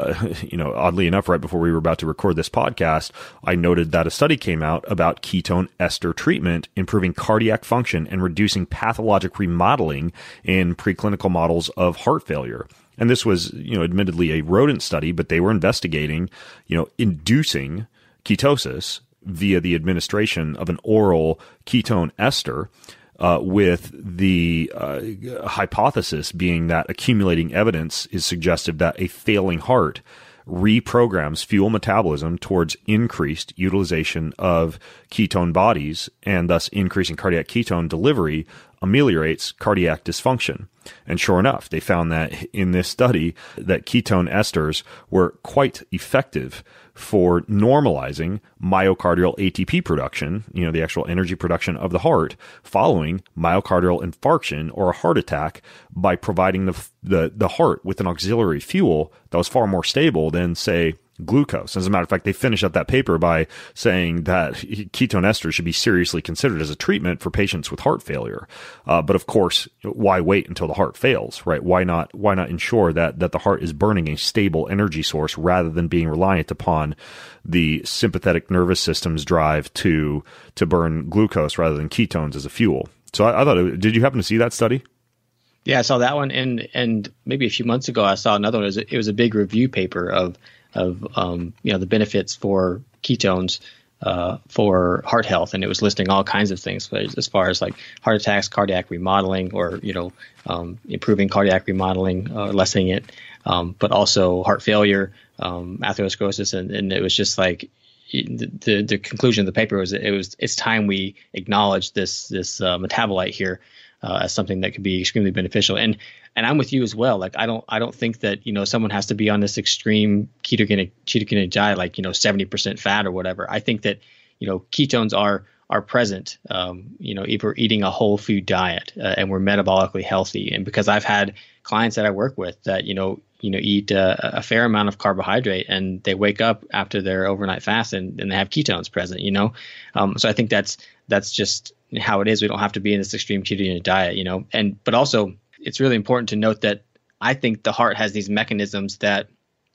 oddly enough, right before we were about to record this podcast, I noted that a study came out about ketone ester treatment improving cardiac function and reducing pathologic remodeling in preclinical models of heart failure. And this was, admittedly a rodent study, but they were investigating, inducing ketosis via the administration of an oral ketone ester, with the hypothesis being that accumulating evidence is suggestive that a failing heart reprograms fuel metabolism towards increased utilization of ketone bodies, and thus increasing cardiac ketone delivery ameliorates cardiac dysfunction. And sure enough, they found that in this study that ketone esters were quite effective for normalizing myocardial ATP production, the actual energy production of the heart, following myocardial infarction or a heart attack, by providing the heart with an auxiliary fuel that was far more stable than, say, glucose. As a matter of fact, they finish up that paper by saying that ketone esters should be seriously considered as a treatment for patients with heart failure. But of course, why wait until the heart fails, right? Why not ensure that the heart is burning a stable energy source rather than being reliant upon the sympathetic nervous system's drive to burn glucose rather than ketones as a fuel? So I thought, did you happen to see that study? Yeah, I saw that one, and maybe a few months ago I saw another one. It was a big review paper of the benefits for ketones for heart health, and it was listing all kinds of things as far as like heart attacks, cardiac remodeling, or improving cardiac remodeling, lessening it, but also heart failure, atherosclerosis, and it was just like the conclusion of the paper was it's time we acknowledge this metabolite here as something that could be extremely beneficial. And I'm with you as well. Like I don't think that someone has to be on this extreme ketogenic diet, like 70% fat or whatever. I think that ketones are present. If we're eating a whole food diet and we're metabolically healthy, and because I've had clients that I work with that eat a fair amount of carbohydrate, and they wake up after their overnight fast and they have ketones present. So I think that's just how it is. We don't have to be in this extreme ketogenic diet, but also it's really important to note that I think the heart has these mechanisms that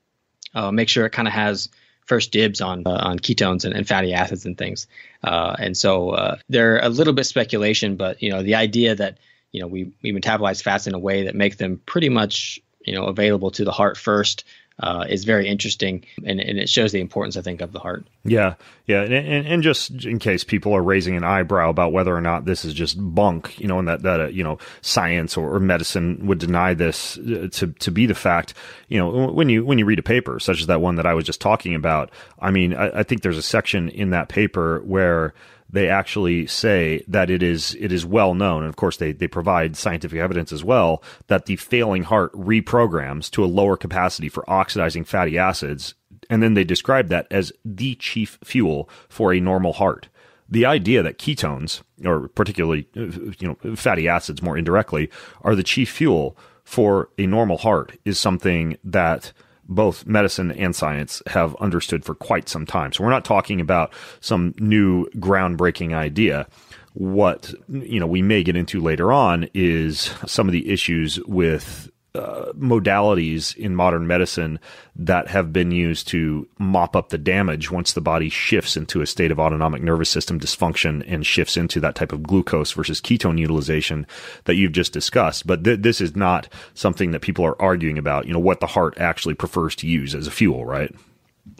make sure it kind of has first dibs on ketones and fatty acids and things. And so they're a little bit speculation, but the idea that we metabolize fats in a way that make them pretty much available to the heart first is very interesting, and it shows the importance, I think, of the heart. Yeah. And just in case people are raising an eyebrow about whether or not this is just bunk, and that science or medicine would deny this to be the fact, when you read a paper such as that one that I was just talking about, I mean, I think there's a section in that paper where they actually say that it is well known, and of course they provide scientific evidence as well, that the failing heart reprograms to a lower capacity for oxidizing fatty acids, and then they describe that as the chief fuel for a normal heart. The idea that ketones, or particularly fatty acids more indirectly, are the chief fuel for a normal heart is something that both medicine and science have understood for quite some time. So we're not talking about some new groundbreaking idea. What we may get into later on is some of the issues with modalities in modern medicine that have been used to mop up the damage once the body shifts into a state of autonomic nervous system dysfunction and shifts into that type of glucose versus ketone utilization that you've just discussed. But this is not something that people are arguing about, what the heart actually prefers to use as a fuel, right?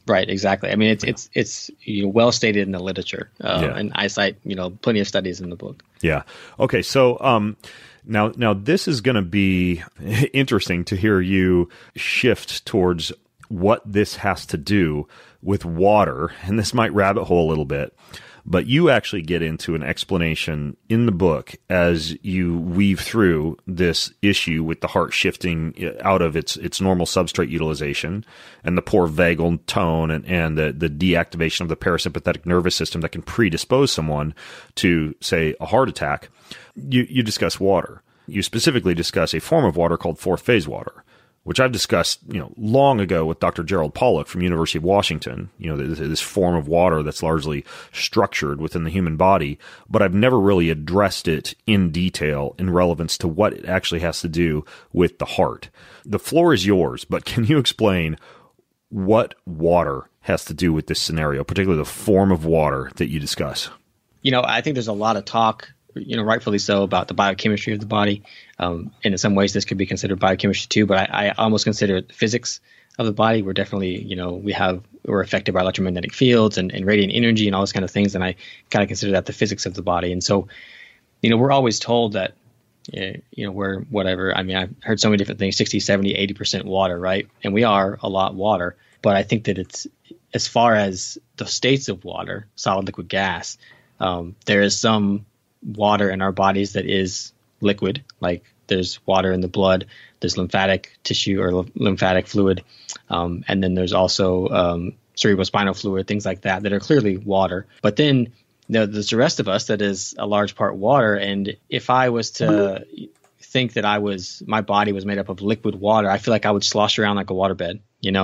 Right, exactly. I mean, it's well stated in the literature, and I cite plenty of studies in the book. Yeah. Okay. So now this is going to be interesting to hear you shift towards what this has to do with water, and this might rabbit hole a little bit. But you actually get into an explanation in the book as you weave through this issue with the heart shifting out of its normal substrate utilization and the poor vagal tone and the deactivation of the parasympathetic nervous system that can predispose someone to, say, a heart attack. You discuss water. You specifically discuss a form of water called fourth phase water, which I've discussed, long ago with Dr. Gerald Pollack from University of Washington, this form of water that's largely structured within the human body, but I've never really addressed it in detail in relevance to what it actually has to do with the heart. The floor is yours, but can you explain what water has to do with this scenario, particularly the form of water that you discuss? I think there's a lot of talk, rightfully so, about the biochemistry of the body. And in some ways, this could be considered biochemistry too, but I almost consider it physics of the body. We're definitely, we're affected by electromagnetic fields and radiant energy and all those kind of things. And I kind of consider that the physics of the body. And so, we're always told that, we're whatever. I mean, I've heard so many different things, 60, 70, 80% water, right? And we are a lot water. But I think that it's, as far as the states of water, solid, liquid, gas, there is some water in our bodies that is liquid, like there's water in the blood, there's lymphatic tissue or lymphatic fluid, and then there's also cerebrospinal fluid, things like that are clearly water. But then there's the rest of us that is a large part water. And if I was to think that my body was made up of liquid water, I feel like I would slosh around like a waterbed,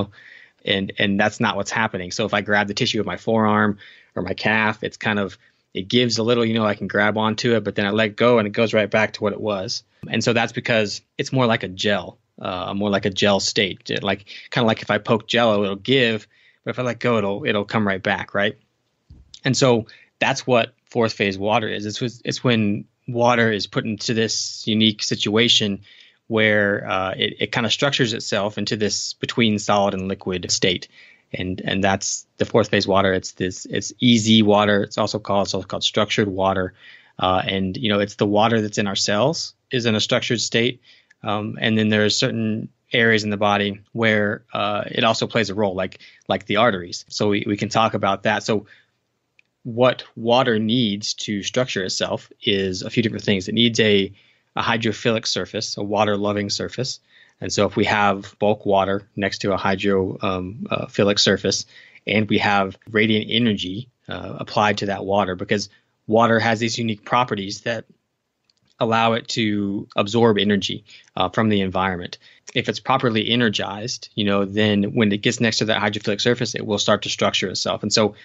and that's not what's happening. So if I grab the tissue of my forearm or my calf, it gives a little, I can grab onto it, but then I let go and it goes right back to what it was. And so that's because it's more like a gel, more like a gel state. Kind of like if I poke Jell-O, it'll give, but if I let go, it'll come right back, right? And so that's what fourth phase water is. It's when water is put into this unique situation where it kind of structures itself into this between solid and liquid state. And that's the fourth phase water. It's easy water. It's also called structured water. And it's the water that's in our cells is in a structured state. And then there are certain areas in the body where it also plays a role, like the arteries. So we can talk about that. So what water needs to structure itself is a few different things. It needs a hydrophilic surface, a water-loving surface. And so if we have bulk water next to a hydrophilic surface, and we have radiant energy applied to that water, because water has these unique properties that allow it to absorb energy from the environment. If it's properly energized, then when it gets next to that hydrophilic surface, it will start to structure itself. And so,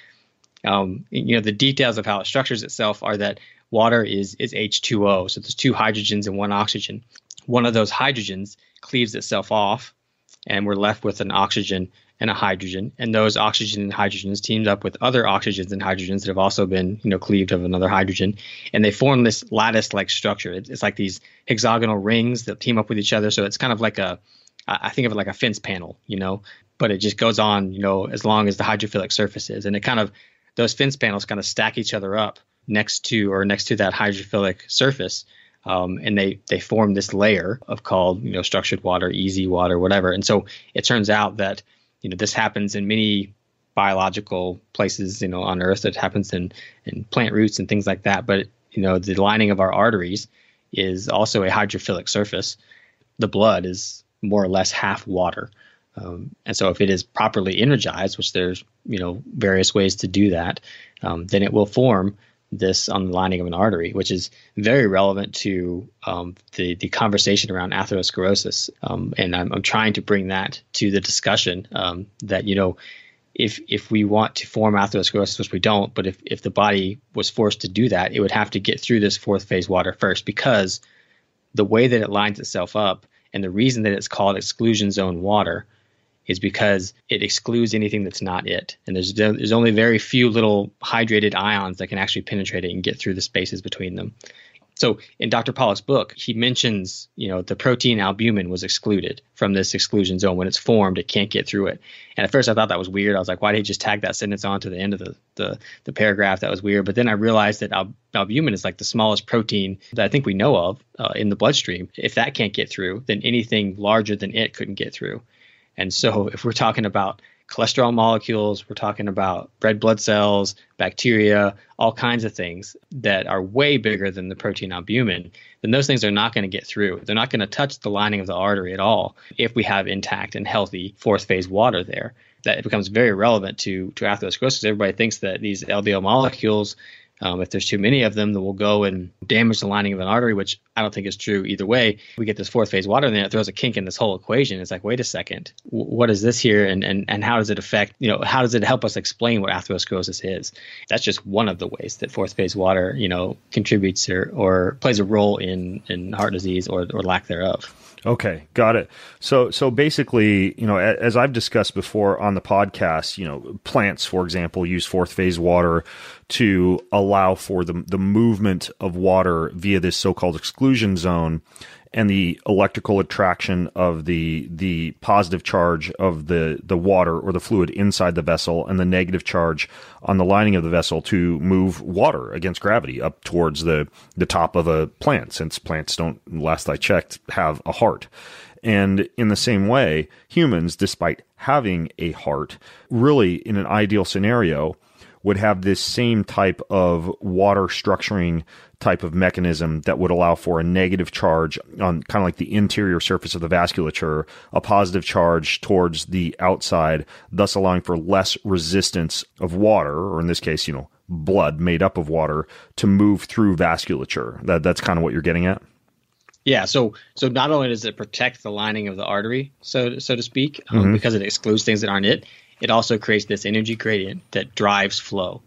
the details of how it structures itself are that water is H2O. So there's two hydrogens and one oxygen. One of those hydrogens cleaves itself off, and we're left with an oxygen and a hydrogen. And those oxygen and hydrogens teamed up with other oxygens and hydrogens that have also been, cleaved of another hydrogen, and they form this lattice-like structure. It's like these hexagonal rings that team up with each other. So it's kind of like I think of it like a fence panel, but it just goes on, as long as the hydrophilic surface is, and those fence panels kind of stack each other up next to that hydrophilic surface. And they form this layer of called, structured water, easy water, whatever. And so it turns out that, this happens in many biological places, on Earth. It happens in plant roots and things like that. But, the lining of our arteries is also a hydrophilic surface. The blood is more or less half water. And so if it is properly energized, which there's, various ways to do that, then it will form this on the lining of an artery, which is very relevant to the conversation around atherosclerosis. And I'm trying to bring that to the discussion that, if we want to form atherosclerosis, which we don't, but if the body was forced to do that, it would have to get through this fourth phase water first, because the way that it lines itself up and the reason that it's called exclusion zone water is because it excludes anything that's not it. And there's only very few little hydrated ions that can actually penetrate it and get through the spaces between them. So in Dr. Pollack's book, he mentions, the protein albumin was excluded from this exclusion zone. When it's formed, it can't get through it. And at first I thought that was weird. I was like, why did he just tag that sentence on to the end of the paragraph? That was weird. But then I realized that albumin is like the smallest protein that I think we know of in the bloodstream. If that can't get through, then anything larger than it couldn't get through. And so if we're talking about cholesterol molecules, we're talking about red blood cells, bacteria, all kinds of things that are way bigger than the protein albumin, then those things are not going to get through. They're not going to touch the lining of the artery at all if we have intact and healthy fourth phase water there. That it becomes very relevant to atherosclerosis. Everybody thinks that these LDL molecules, if there's too many of them, that will go and damage the lining of an artery, which I don't think is true either way. We get this fourth phase water, and then it throws a kink in this whole equation. It's like, wait a second, what is this here, and how does it affect? How does it help us explain what atherosclerosis is? That's just one of the ways that fourth phase water, contributes or plays a role in heart disease or lack thereof. Okay, got it. So basically, as I've discussed before on the podcast, plants, for example, use fourth phase water to allow for the movement of water via this so-called exclusion zone and the electrical attraction of the positive charge of the water or the fluid inside the vessel and the negative charge on the lining of the vessel to move water against gravity up towards the top of a plant, since plants don't, last I checked, have a heart. And in the same way, humans, despite having a heart, really in an ideal scenario, would have this same type of water structuring type of mechanism that would allow for a negative charge on kind of like the interior surface of the vasculature, a positive charge towards the outside, thus allowing for less resistance of water, or in this case, blood made up of water, to move through vasculature. That's kind of what you're getting at? Yeah, so not only does it protect the lining of the artery, so to speak, because it excludes things that aren't it also creates this energy gradient that drives flow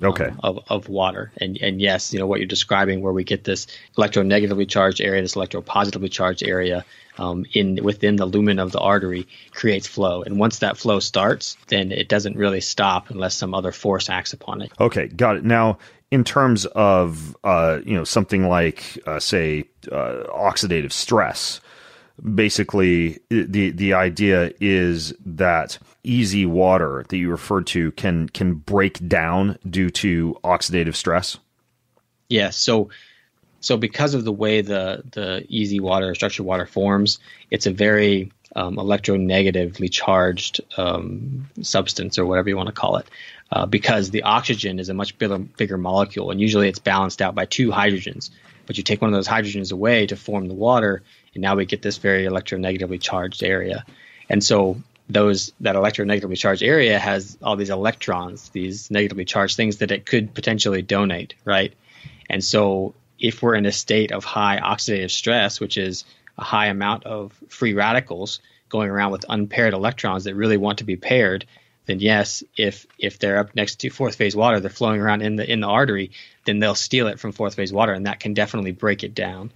of water. And yes, what you're describing, where we get this electronegatively charged area, this electropositively charged area within the lumen of the artery creates flow. And once that flow starts, then it doesn't really stop unless some other force acts upon it. Okay, got it. Now, in terms of something like say oxidative stress, basically the idea is that easy water that you referred to can break down due to oxidative stress. Yes. So because of the way the easy water or structured water forms, it's a very electronegatively charged substance, or whatever you want to call it, because the oxygen is a much bigger molecule, and usually it's balanced out by two hydrogens. But you take one of those hydrogens away to form the water, and now we get this very electronegatively charged area. And so that electronegatively charged area has all these electrons, these negatively charged things that it could potentially donate, right? And so if we're in a state of high oxidative stress, which is a high amount of free radicals going around with unpaired electrons that really want to be paired, then yes, if they're up next to fourth phase water, they're flowing around in the artery, then they'll steal it from fourth phase water, and that can definitely break it down.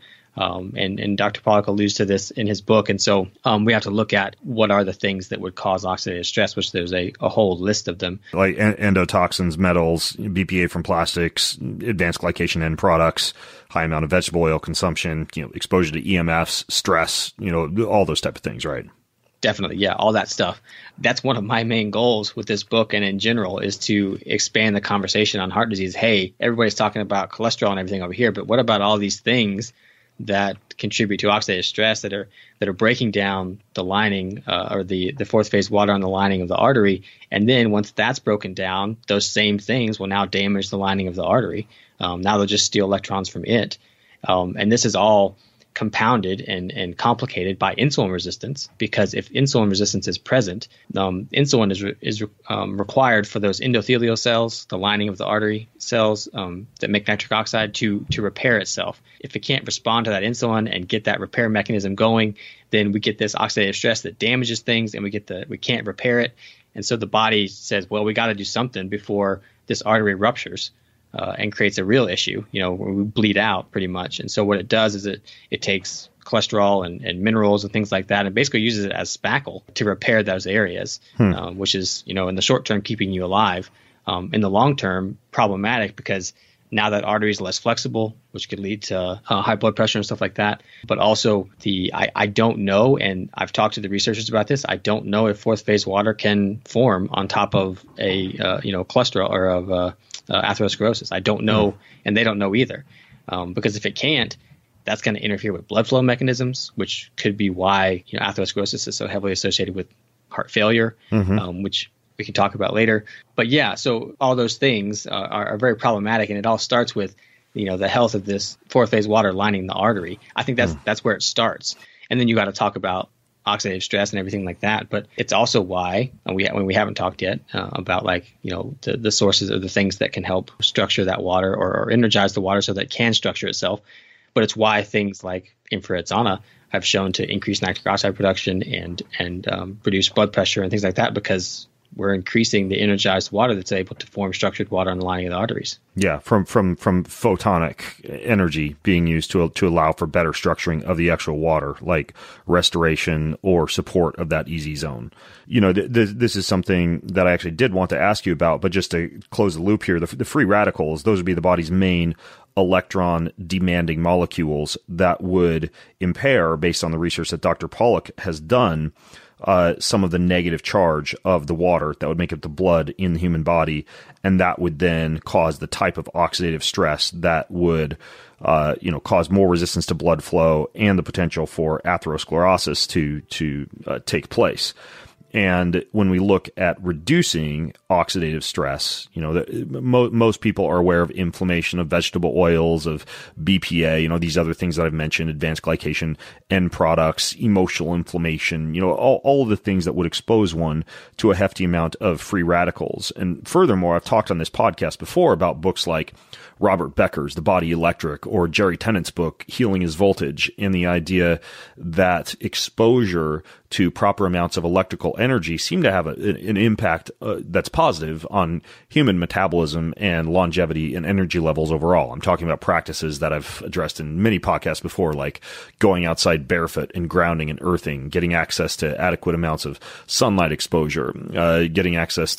And Dr. Pollack alludes to this in his book. And so we have to look at what are the things that would cause oxidative stress, which there's a whole list of them. Like endotoxins, metals, BPA from plastics, advanced glycation end products, high amount of vegetable oil consumption, exposure to EMFs, stress, all those type of things, right? Definitely. Yeah. All that stuff. That's one of my main goals with this book and in general, is to expand the conversation on heart disease. Hey, everybody's talking about cholesterol and everything over here, but what about all these things that contribute to oxidative stress that are breaking down the lining or the fourth phase water on the lining of the artery? And then once that's broken down, those same things will now damage the lining of the artery. Now they'll just steal electrons from it. And this is all compounded and complicated by insulin resistance, because if insulin resistance is present, insulin is required for those endothelial cells, the lining of the artery cells that make nitric oxide, to repair itself. If it can't respond to that insulin and get that repair mechanism going, then we get this oxidative stress that damages things, and we can't repair it. And so the body says, well, we got to do something before this artery ruptures. And creates a real issue, where we bleed out pretty much. And so what it does is it takes cholesterol and minerals and things like that, and basically uses it as spackle to repair those areas, which is, in the short term, keeping you alive. In the long term, problematic, because now that artery is less flexible, which could lead to high blood pressure and stuff like that. But also I don't know, and I've talked to the researchers about this. I don't know if fourth phase water can form on top of a cholesterol or of atherosclerosis. I don't know, and they don't know either, because if it can't, that's going to interfere with blood flow mechanisms, which could be why atherosclerosis is so heavily associated with heart failure, which we can talk about later. But yeah, so all those things are very problematic, and it all starts with the health of this fourth phase water lining the artery. I think that's where it starts, and then you got to talk about oxidative stress and everything like that. But it's also why we haven't talked yet about the sources of the things that can help structure that water or energize the water so that it can structure itself. But it's why things like infrared sauna have shown to increase nitric oxide production and reduce blood pressure and things like that, because we're increasing the energized water that's able to form structured water on the lining of the arteries. Yeah, from photonic energy being used to allow for better structuring of the actual water, like restoration or support of that easy zone. This is something that I actually did want to ask you about, but just to close the loop here, the free radicals, those would be the body's main electron demanding molecules that would impair, based on the research that Dr. Pollack has done, some of the negative charge of the water that would make up the blood in the human body, and that would then cause the type of oxidative stress that would cause more resistance to blood flow and the potential for atherosclerosis to take place. And when we look at reducing oxidative stress, most people are aware of inflammation of vegetable oils, of BPA, these other things that I've mentioned, advanced glycation end products, emotional inflammation, all of the things that would expose one to a hefty amount of free radicals. And furthermore, I've talked on this podcast before about books like Robert Becker's The Body Electric or Jerry Tennant's book, Healing is Voltage, and the idea that exposure to proper amounts of electrical energy seem to have an impact that's positive on human metabolism and longevity and energy levels overall. I'm talking about practices that I've addressed in many podcasts before, like going outside barefoot and grounding and earthing, getting access to adequate amounts of sunlight exposure, getting access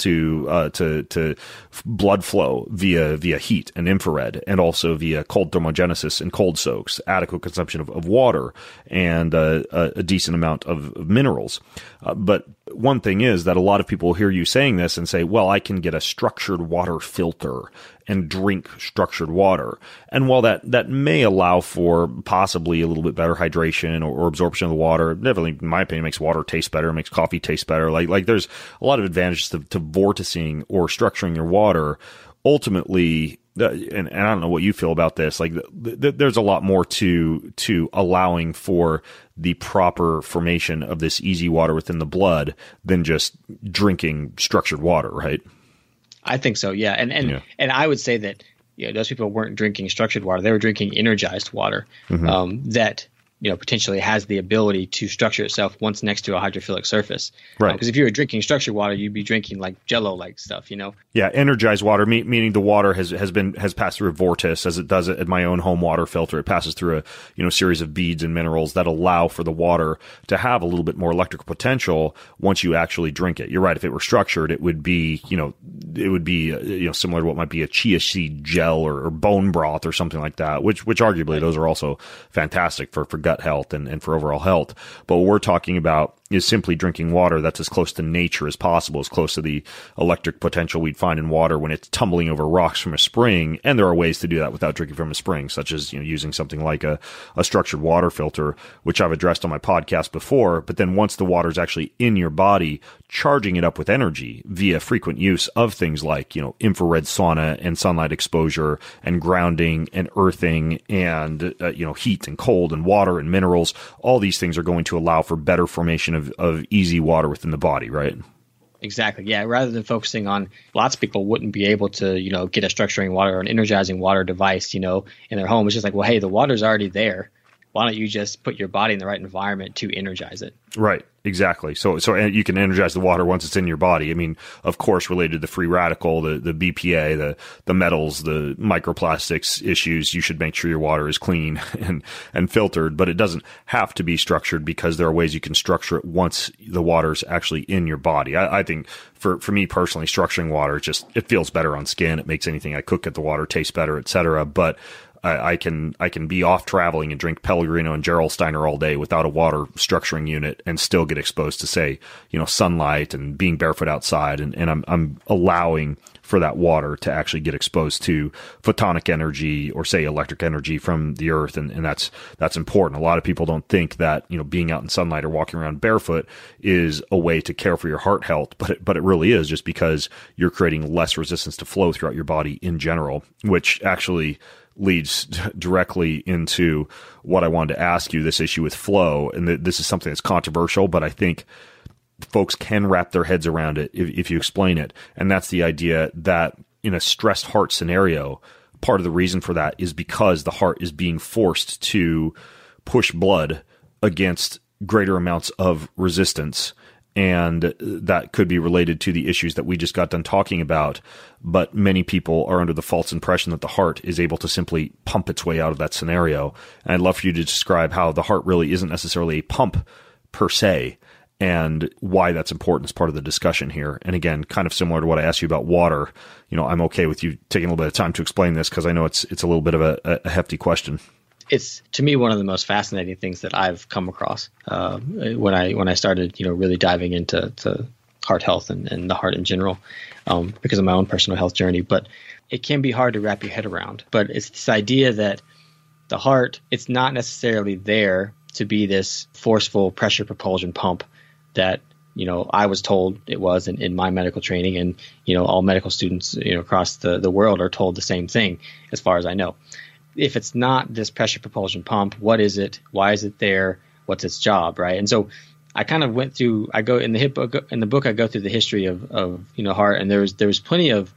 to blood flow via heat and infrared, and also via cold thermogenesis and cold soaks, adequate consumption of water, and a decent amount of minerals. But one thing is that a lot of people hear you saying this and say, well, I can get a structured water filter and drink structured water. And while that may allow for possibly a little bit better hydration or absorption of the water, definitely, in my opinion, makes water taste better, makes coffee taste better. Like there's a lot of advantages to vorticing or structuring your water. Ultimately, and I don't know what you feel about this, like there's a lot more to allowing for the proper formation of this easy water within the blood than just drinking structured water, right? I think so, yeah. And I would say that those people weren't drinking structured water; they were drinking energized water that potentially has the ability to structure itself once next to a hydrophilic surface. Right. Because if you were drinking structured water, you'd be drinking like Jello-like stuff, Yeah, energized water, meaning the water has passed through a vortice, as it does at my own home water filter. It passes through a series of beads and minerals that allow for the water to have a little bit more electrical potential once you actually drink it. You're right. If it were structured, it would be similar to what might be a chia seed gel or bone broth or something like that. Which arguably those are also fantastic for gut health and for overall health. But what we're talking about is simply drinking water that's as close to nature as possible, as close to the electric potential we'd find in water when it's tumbling over rocks from a spring. And there are ways to do that without drinking from a spring, such as using something like a structured water filter, which I've addressed on my podcast before. But then once the water is actually in your body, charging it up with energy via frequent use of things like infrared sauna and sunlight exposure and grounding and earthing and heat and cold and water and minerals, all these things are going to allow for better formation of easy water within the body, right? Exactly. Yeah. Rather than focusing on, lots of people wouldn't be able to, get a structuring water or an energizing water device, in their home. It's just like, well, hey, the water's already there. Why don't you just put your body in the right environment to energize it? Right. Exactly. So you can energize the water once it's in your body. I mean, of course, related to the free radical, the BPA, the metals, the microplastics issues, you should make sure your water is clean and filtered, but it doesn't have to be structured, because there are ways you can structure it once the water's actually in your body. I think for me personally, structuring water, it feels better on skin. It makes anything I cook at the water taste better, etc. But I can be off traveling and drink Pellegrino and Gerolsteiner all day without a water structuring unit and still get exposed to, say, sunlight and being barefoot outside, and I'm allowing for that water to actually get exposed to photonic energy or, say, electric energy from the earth, and that's important. A lot of people don't think that being out in sunlight or walking around barefoot is a way to care for your heart health, but it really is, just because you're creating less resistance to flow throughout your body in general, which actually leads directly into what I wanted to ask you, this issue with flow. And this is something that's controversial, but I think folks can wrap their heads around it if you explain it. And that's the idea that in a stressed heart scenario, part of the reason for that is because the heart is being forced to push blood against greater amounts of resistance. And that could be related to the issues that we just got done talking about. But many people are under the false impression that the heart is able to simply pump its way out of that scenario. And I'd love for you to describe how the heart really isn't necessarily a pump per se, and why that's important as part of the discussion here. And again, kind of similar to what I asked you about water, I'm okay with you taking a little bit of time to explain this, because I know it's a little bit of a hefty question. It's, to me, one of the most fascinating things that I've come across when I started, really diving into heart health and the heart in general, because of my own personal health journey. But it can be hard to wrap your head around. But it's this idea that the heart, it's not necessarily there to be this forceful pressure propulsion pump that I was told it was in my medical training, and all medical students across the world are told the same thing, as far as I know. If it's not this pressure propulsion pump, what is it? Why is it there? What's its job, right? And so I kind of went through. I go in the book. I go through the history of heart, and there was plenty of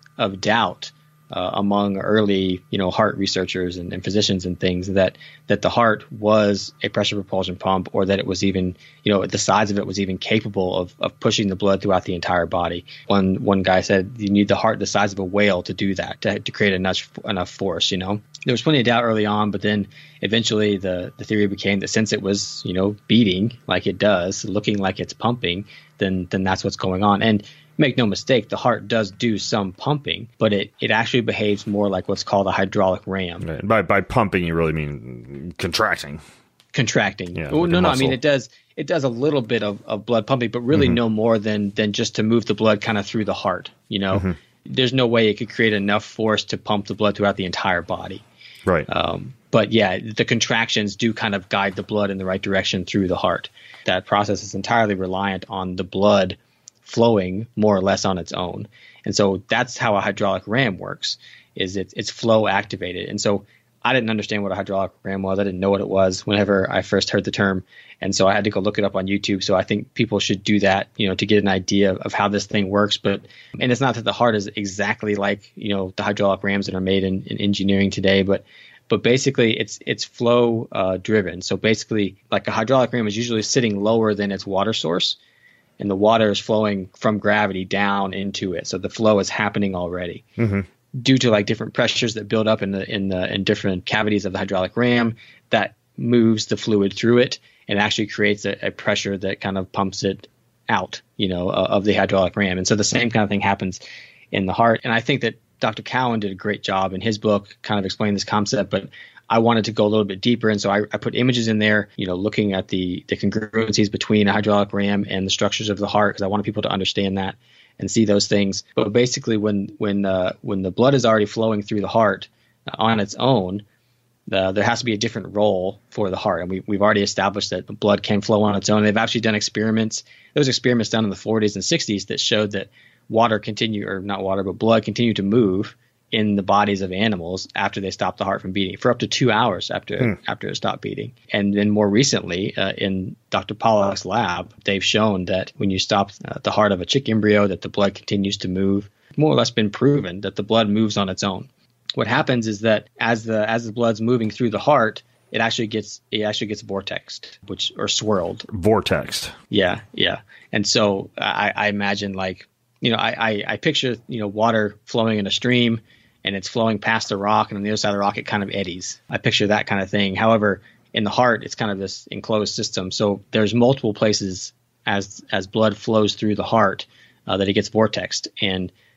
doubt among early heart researchers and physicians and things that the heart was a pressure propulsion pump, or that it was even the size of it was even capable of pushing the blood throughout the entire body. One guy said you need the heart the size of a whale to do that, to create enough force. There was plenty of doubt early on, but then eventually the theory became that since it was beating like it does, looking like it's pumping, then that's what's going on. And make no mistake, the heart does do some pumping, but it actually behaves more like what's called a hydraulic ram. Right. By pumping, you really mean contracting. Contracting. Yeah, Well, like no. I mean, it does a little bit of blood pumping, but really no more than just to move the blood kind of through the heart. There's no way it could create enough force to pump the blood throughout the entire body. Right. But yeah, the contractions do kind of guide the blood in the right direction through the heart. That process is entirely reliant on the blood flowing more or less on its own. And so that's how a hydraulic ram works, is it's flow activated. And so I didn't understand what a hydraulic ram was. I didn't know what it was whenever I first heard the term. And so I had to go look it up on YouTube. So I think people should do that, to get an idea of how this thing works. And it's not that the heart is exactly like, the hydraulic rams that are made in engineering today, but basically it's flow driven. So basically, like a hydraulic ram is usually sitting lower than its water source, and the water is flowing from gravity down into it. So the flow is happening already. Due to like different pressures that build up in different cavities of the hydraulic ram, that moves the fluid through it and actually creates a pressure that kind of pumps it out, of the hydraulic ram. And so the same kind of thing happens in the heart. And I think that Dr. Cowan did a great job in his book kind of explaining this concept, but I wanted to go a little bit deeper. And so I put images in there, looking at the congruencies between a hydraulic ram and the structures of the heart, because I wanted people to understand that and see those things. But basically, when the blood is already flowing through the heart on its own, there has to be a different role for the heart. And we've already established that blood can flow on its own. They've actually done experiments. There was experiments done in the 40s and 60s that showed that blood continued to move in the bodies of animals after they stopped the heart from beating for up to 2 hours after it stopped beating. And then more recently, in Dr. Pollack's lab, they've shown that when you stop the heart of a chick embryo, that the blood continues to move. More or less been proven that the blood moves on its own. What happens is that as the blood's moving through the heart, it actually gets vortexed, or swirled. Vortexed. Yeah. And so I imagine I picture water flowing in a stream, and it's flowing past the rock, and on the other side of the rock it kind of eddies. I picture that kind of thing. However, in the heart, it's kind of this enclosed system. So there's multiple places as blood flows through the heart that it gets vortexed. And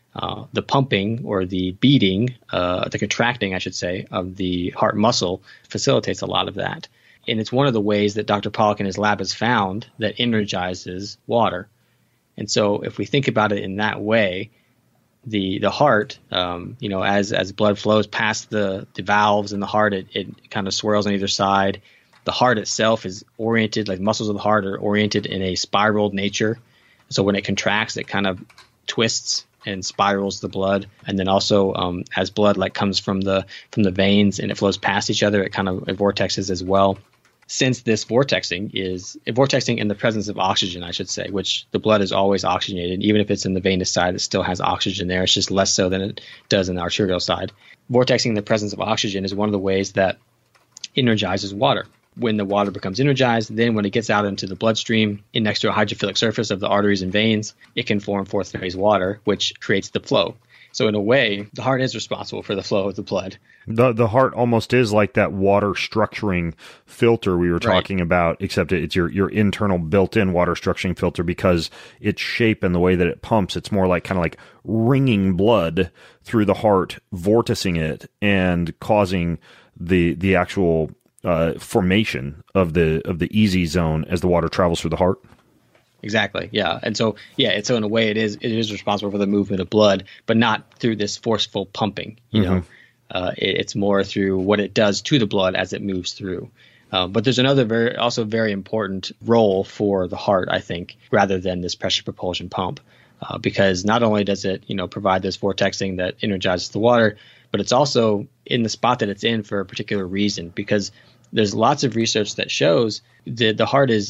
the pumping or the beating, the contracting, I should say, of the heart muscle facilitates a lot of that. And it's one of the ways that Dr. Pollack in his lab has found that energizes water. And so if we think about it in that way, the heart, as blood flows past the valves in the heart, it kind of swirls on either side. The heart itself is oriented, like muscles of the heart are oriented in a spiraled nature. So when it contracts, it kind of twists and spirals the blood. And then also as blood comes from the veins and it flows past each other, it kind of vortexes as well. Since this vortexing is vortexing in the presence of oxygen, I should say, which the blood is always oxygenated. Even if it's in the venous side, it still has oxygen there. It's just less so than it does in the arterial side. Vortexing in the presence of oxygen is one of the ways that energizes water. When the water becomes energized, then when it gets out into the bloodstream next to a hydrophilic surface of the arteries and veins, it can form fourth phase water, which creates the flow. So in a way, the heart is responsible for the flow of the blood. The heart almost is like that water structuring filter we were talking about, except it's your internal built-in water structuring filter because its shape and the way that it pumps, it's more like kind of like wringing blood through the heart, vorticing it and causing the actual formation of the easy zone as the water travels through the heart. Exactly. Yeah. And so, so in a way it is responsible for the movement of blood, but not through this forceful pumping, you know, it's more through what it does to the blood as it moves through. But there's another very important role for the heart, I think, rather than this pressure propulsion pump, because not only does it, provide this vortexing that energizes the water, but it's also in the spot that it's in for a particular reason, because there's lots of research that shows that the heart is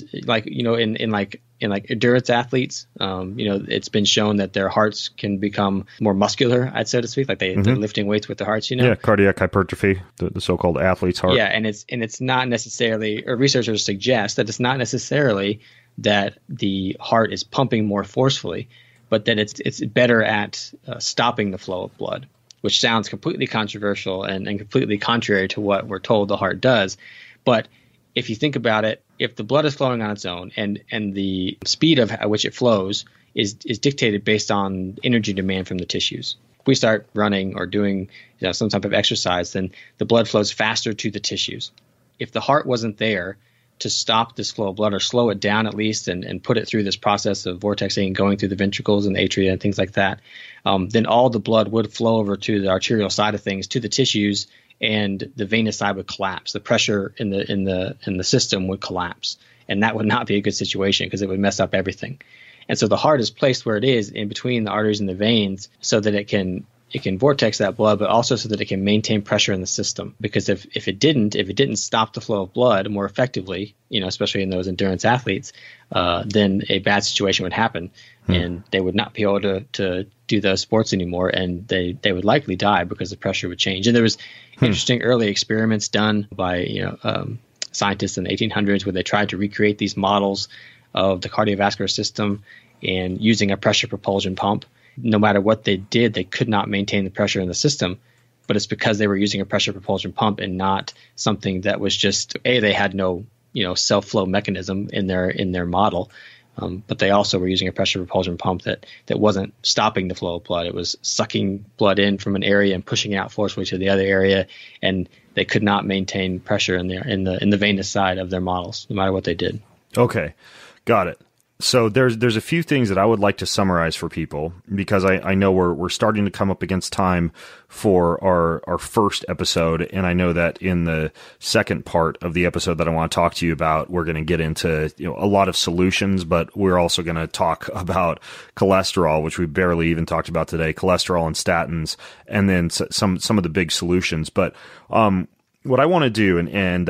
in endurance athletes, it's been shown that their hearts can become more muscular, so to speak, like they're lifting weights with their hearts, Yeah, cardiac hypertrophy, the so-called athlete's heart. Yeah, and it's not necessarily, or researchers suggest that it's not necessarily that the heart is pumping more forcefully, but that it's better at stopping the flow of blood, which sounds completely controversial and completely contrary to what we're told the heart does. But if you think about it, if the blood is flowing on its own and the speed at which it flows is dictated based on energy demand from the tissues. If we start running or doing some type of exercise, then the blood flows faster to the tissues. If the heart wasn't there to stop this flow of blood or slow it down at least and put it through this process of vortexing and going through the ventricles and the atria and things like that, then all the blood would flow over to the arterial side of things, to the tissues, and the venous side would collapse. The pressure in the system would collapse, and that would not be a good situation because it would mess up everything. And so the heart is placed where it is in between the arteries and the veins so that it can vortex that blood, but also so that it can maintain pressure in the system. Because if it didn't stop the flow of blood more effectively, especially in those endurance athletes, then a bad situation would happen, and they would not be able to do those sports anymore, and they would likely die because the pressure would change. And there was interesting early experiments done by scientists in the 1800s where they tried to recreate these models of the cardiovascular system and using a pressure propulsion pump. No matter what they did, they could not maintain the pressure in the system. But it's because they were using a pressure propulsion pump and not something that was just they had no self-flow mechanism in their model. But they also were using a pressure propulsion pump that wasn't stopping the flow of blood. It was sucking blood in from an area and pushing it out forcefully to the other area, and they could not maintain pressure in the venous side of their models, no matter what they did. Okay, got it. So there's a few things that I would like to summarize for people, because I know we're starting to come up against time for our first episode, and I know that in the second part of the episode that I want to talk to you about, we're going to get into a lot of solutions, but we're also going to talk about cholesterol, which we barely even talked about today, cholesterol and statins, and then some of the big solutions. But what I want to do, and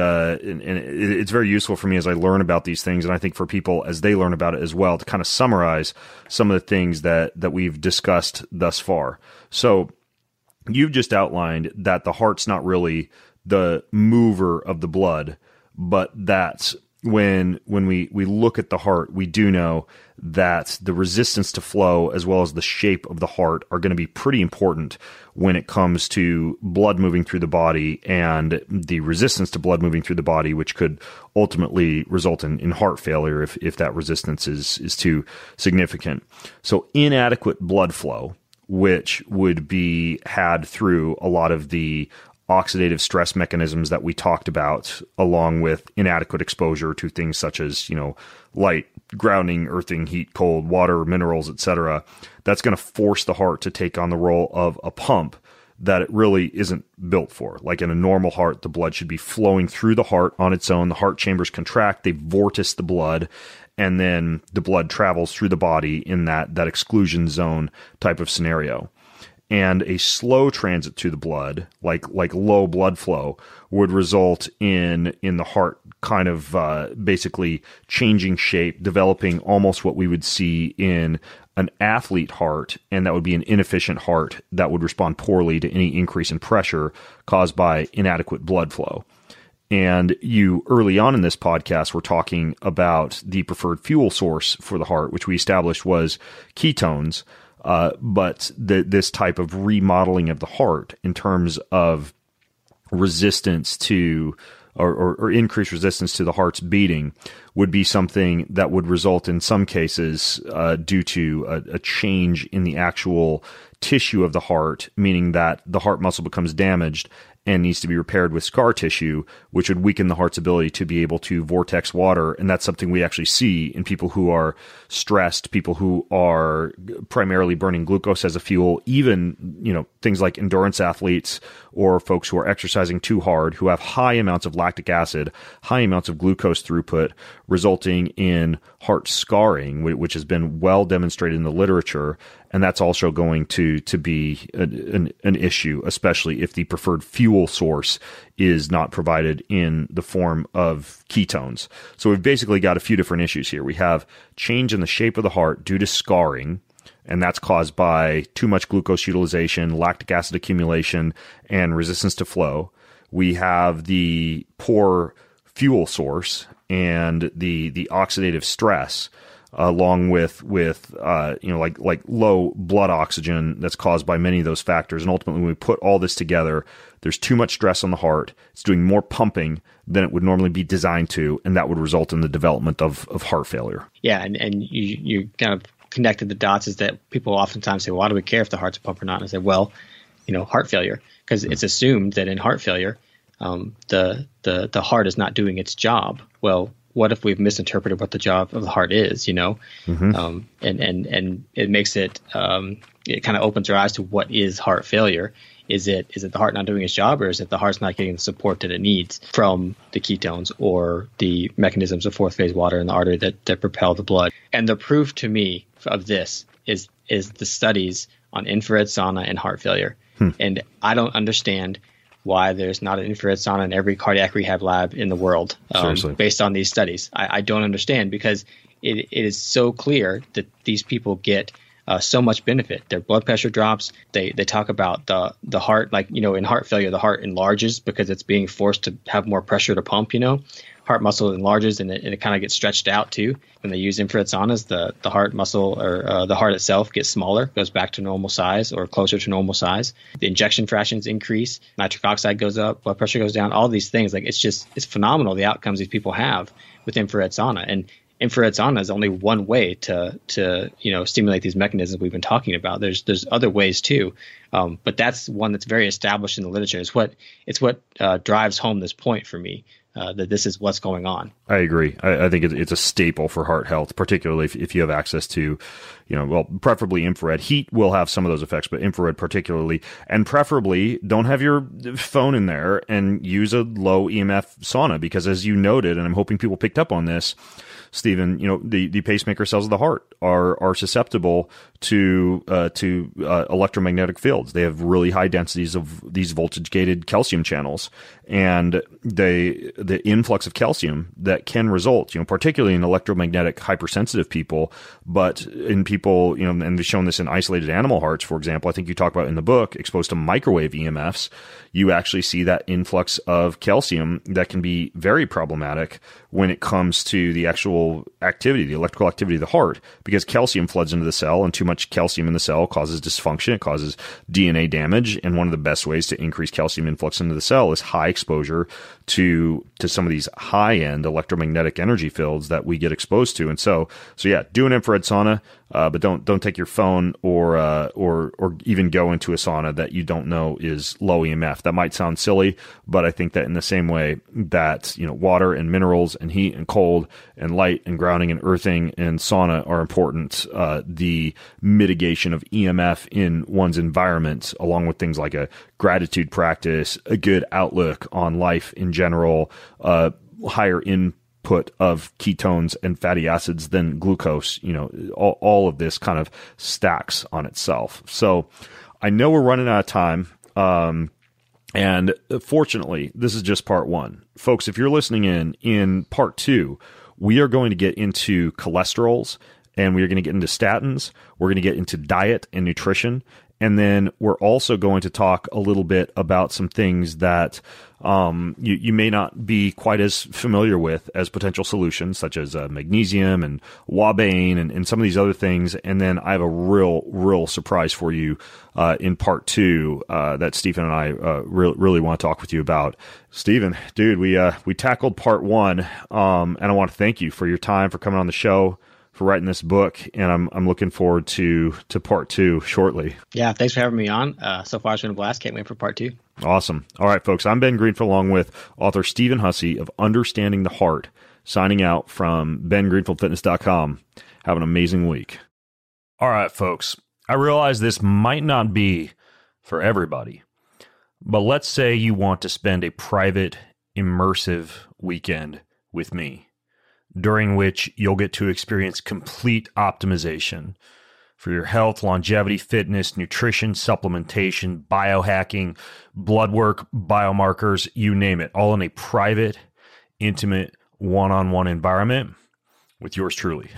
it's very useful for me as I learn about these things, and I think for people as they learn about it as well, to kind of summarize some of the things that we've discussed thus far. So you've just outlined that the heart's not really the mover of the blood, but that's when we look at the heart, we do know that the resistance to flow as well as the shape of the heart are going to be pretty important when it comes to blood moving through the body and the resistance to blood moving through the body, which could ultimately result in heart failure if that resistance is too significant. So inadequate blood flow which would be had through a lot of the oxidative stress mechanisms that we talked about, along with inadequate exposure to things such as, light, grounding, earthing, heat, cold, water, minerals, etc. That's going to force the heart to take on the role of a pump that it really isn't built for. Like in a normal heart, the blood should be flowing through the heart on its own. The heart chambers contract, they vortice the blood, and then the blood travels through the body in that exclusion zone type of scenario. And a slow transit to the blood, like low blood flow, would result in the heart kind of basically changing shape, developing almost what we would see in an athlete heart, and that would be an inefficient heart that would respond poorly to any increase in pressure caused by inadequate blood flow. And you, early on in this podcast, were talking about the preferred fuel source for the heart, which we established was ketones. But this type of remodeling of the heart in terms of resistance to or increased resistance to the heart's beating would be something that would result in some cases due to a change in the actual tissue of the heart, meaning that the heart muscle becomes damaged and needs to be repaired with scar tissue, which would weaken the heart's ability to be able to vortex water. And that's something we actually see in people who are stressed, people who are primarily burning glucose as a fuel, even, things like endurance athletes or folks who are exercising too hard, who have high amounts of lactic acid, high amounts of glucose throughput, resulting in heart scarring, which has been well demonstrated in the literature. And that's also going to be an issue, especially if the preferred fuel source is not provided in the form of ketones. So we've basically got a few different issues here. We have change in the shape of the heart due to scarring, and that's caused by too much glucose utilization, lactic acid accumulation, and resistance to flow. We have the poor fuel source and the oxidative stress, along with like low blood oxygen that's caused by many of those factors. And ultimately, when we put all this together, there's too much stress on the heart. It's doing more pumping than it would normally be designed to, and that would result in the development of heart failure. Yeah, and you kind of connected the dots, is that people oftentimes say, well, why do we care if the heart's a pump or not? And I say, well, heart failure, because it's assumed that in heart failure, the heart is not doing its job. Well, what if we've misinterpreted what the job of the heart is, Mm-hmm. And it makes it, it kind of opens our eyes to what is heart failure. Is it the heart not doing its job, or is it the heart's not getting the support that it needs from the ketones or the mechanisms of fourth phase water in the artery that propel the blood? And the proof to me of this is the studies on infrared sauna and heart failure. And I don't understand why there's not an infrared sauna in every cardiac rehab lab in the world based on these studies. I don't understand, because it is so clear that these people get so much benefit. Their blood pressure drops. They talk about the heart, like, in heart failure, the heart enlarges because it's being forced to have more pressure to pump, Heart muscle enlarges, and it kind of gets stretched out too. When they use infrared saunas, the heart muscle, or the heart itself, gets smaller, goes back to normal size or closer to normal size. The injection fractions increase, nitric oxide goes up, blood pressure goes down, all these things. Like, it's phenomenal, the outcomes these people have with infrared sauna. And infrared sauna is only one way to stimulate these mechanisms we've been talking about. There's other ways too, but that's one that's very established in the literature. It's what drives home this point for me, that this is what's going on. I agree. I think it's a staple for heart health, particularly if you have access to, preferably infrared. Heat will have some of those effects, but infrared particularly. And preferably, don't have your phone in there and use a low EMF sauna, because as you noted, and I'm hoping people picked up on this, Stephen, the pacemaker cells of the heart are susceptible to electromagnetic fields. They have really high densities of these voltage gated calcium channels, and the influx of calcium that can result, particularly in electromagnetic hypersensitive people, but in people, and they've shown this in isolated animal hearts, for example, I think you talk about in the book, exposed to microwave EMFs, you actually see that influx of calcium that can be very problematic when it comes to the actual activity, the electrical activity of the heart, because calcium floods into the cell, and too much calcium in the cell causes dysfunction. It causes DNA damage. And one of the best ways to increase calcium influx into the cell is high exposure to some of these high end electromagnetic energy fields that we get exposed to. And so yeah, do an infrared sauna. But don't take your phone or even go into a sauna that you don't know is low EMF. That might sound silly, but I think that in the same way that water and minerals and heat and cold and light and grounding and earthing and sauna are important, the mitigation of EMF in one's environment, along with things like a gratitude practice, a good outlook on life in general, higher input of ketones and fatty acids than glucose, all of this kind of stacks on itself. So I know we're running out of time. And fortunately, this is just part one. Folks, if you're listening in part two, we are going to get into cholesterols, and we are going to get into statins. We're going to get into diet and nutrition. And then we're also going to talk a little bit about some things that you may not be quite as familiar with as potential solutions, such as magnesium and wabane and some of these other things. And then I have a real surprise for you in part two that Stephen and I really want to talk with you about. Stephen, dude, we tackled part one, and I want to thank you for your time, for coming on the show, for writing this book, and I'm looking forward to part two shortly. Yeah, thanks for having me on. So far, it's been a blast. Can't wait for part two. Awesome. All right, folks, I'm Ben Greenfield, along with author Stephen Hussey of Understanding the Heart, signing out from bengreenfieldfitness.com. Have an amazing week. All right, folks, I realize this might not be for everybody, but let's say you want to spend a private, immersive weekend with me, during which you'll get to experience complete optimization for your health, longevity, fitness, nutrition, supplementation, biohacking, blood work, biomarkers, you name it, all in a private, intimate, one-on-one environment with yours truly.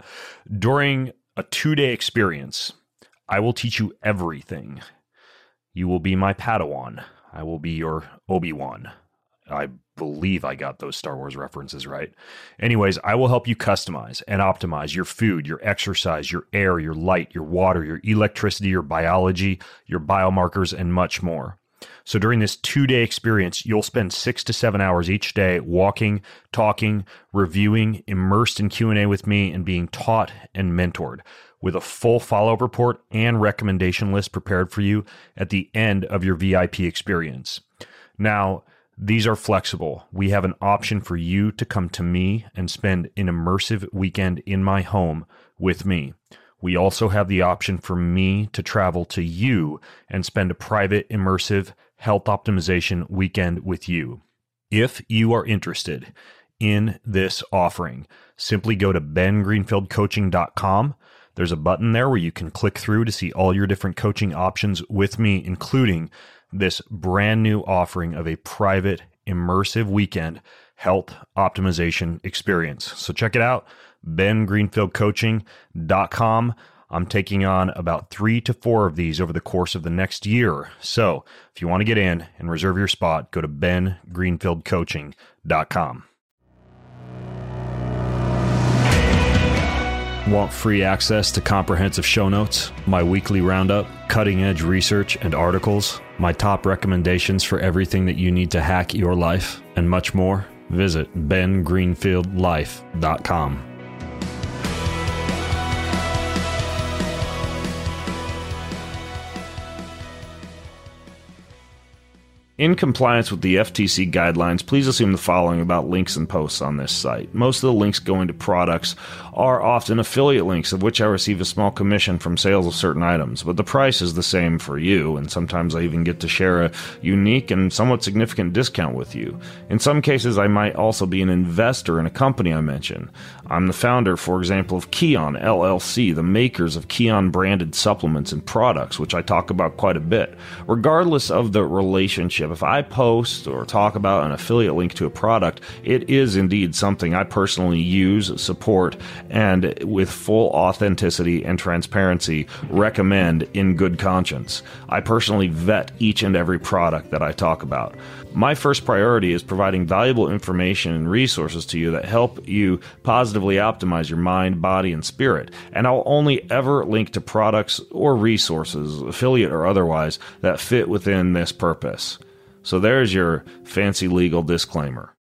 During a 2-day experience, I will teach you everything. You will be my Padawan. I will be your Obi-Wan. I believe I got those Star Wars references right. Anyways, I will help you customize and optimize your food, your exercise, your air, your light, your water, your electricity, your biology, your biomarkers, and much more. So during this 2-day experience, you'll spend 6 to 7 hours each day walking, talking, reviewing, immersed in Q&A with me, and being taught and mentored, with a full follow-up report and recommendation list prepared for you at the end of your VIP experience. Now, these are flexible. We have an option for you to come to me and spend an immersive weekend in my home with me. We also have the option for me to travel to you and spend a private, immersive health optimization weekend with you. If you are interested in this offering, simply go to bengreenfieldcoaching.com. There's a button there where you can click through to see all your different coaching options with me, including this brand new offering of a private, immersive weekend health optimization experience. So check it out, bengreenfieldcoaching.com. I'm taking on about 3 to 4 of these over the course of the next year. So if you want to get in and reserve your spot, go to bengreenfieldcoaching.com. Want free access to comprehensive show notes, my weekly roundup, cutting-edge research and articles, my top recommendations for everything that you need to hack your life, and much more? Visit bengreenfieldlife.com. In compliance with the FTC guidelines, please assume the following about links and posts on this site. Most of the links going to products are often affiliate links, of which I receive a small commission from sales of certain items, but the price is the same for you, and sometimes I even get to share a unique and somewhat significant discount with you. In some cases, I might also be an investor in a company I mention. I'm the founder, for example, of Kion LLC, the makers of Kion branded supplements and products, which I talk about quite a bit. Regardless of the relationship, if I post or talk about an affiliate link to a product, it is indeed something I personally use, support, and with full authenticity and transparency recommend in good conscience. I personally vet each and every product that I talk about. My first priority is providing valuable information and resources to you that help you positively optimize your mind, body, and spirit. And I'll only ever link to products or resources, affiliate or otherwise, that fit within this purpose. So there's your fancy legal disclaimer.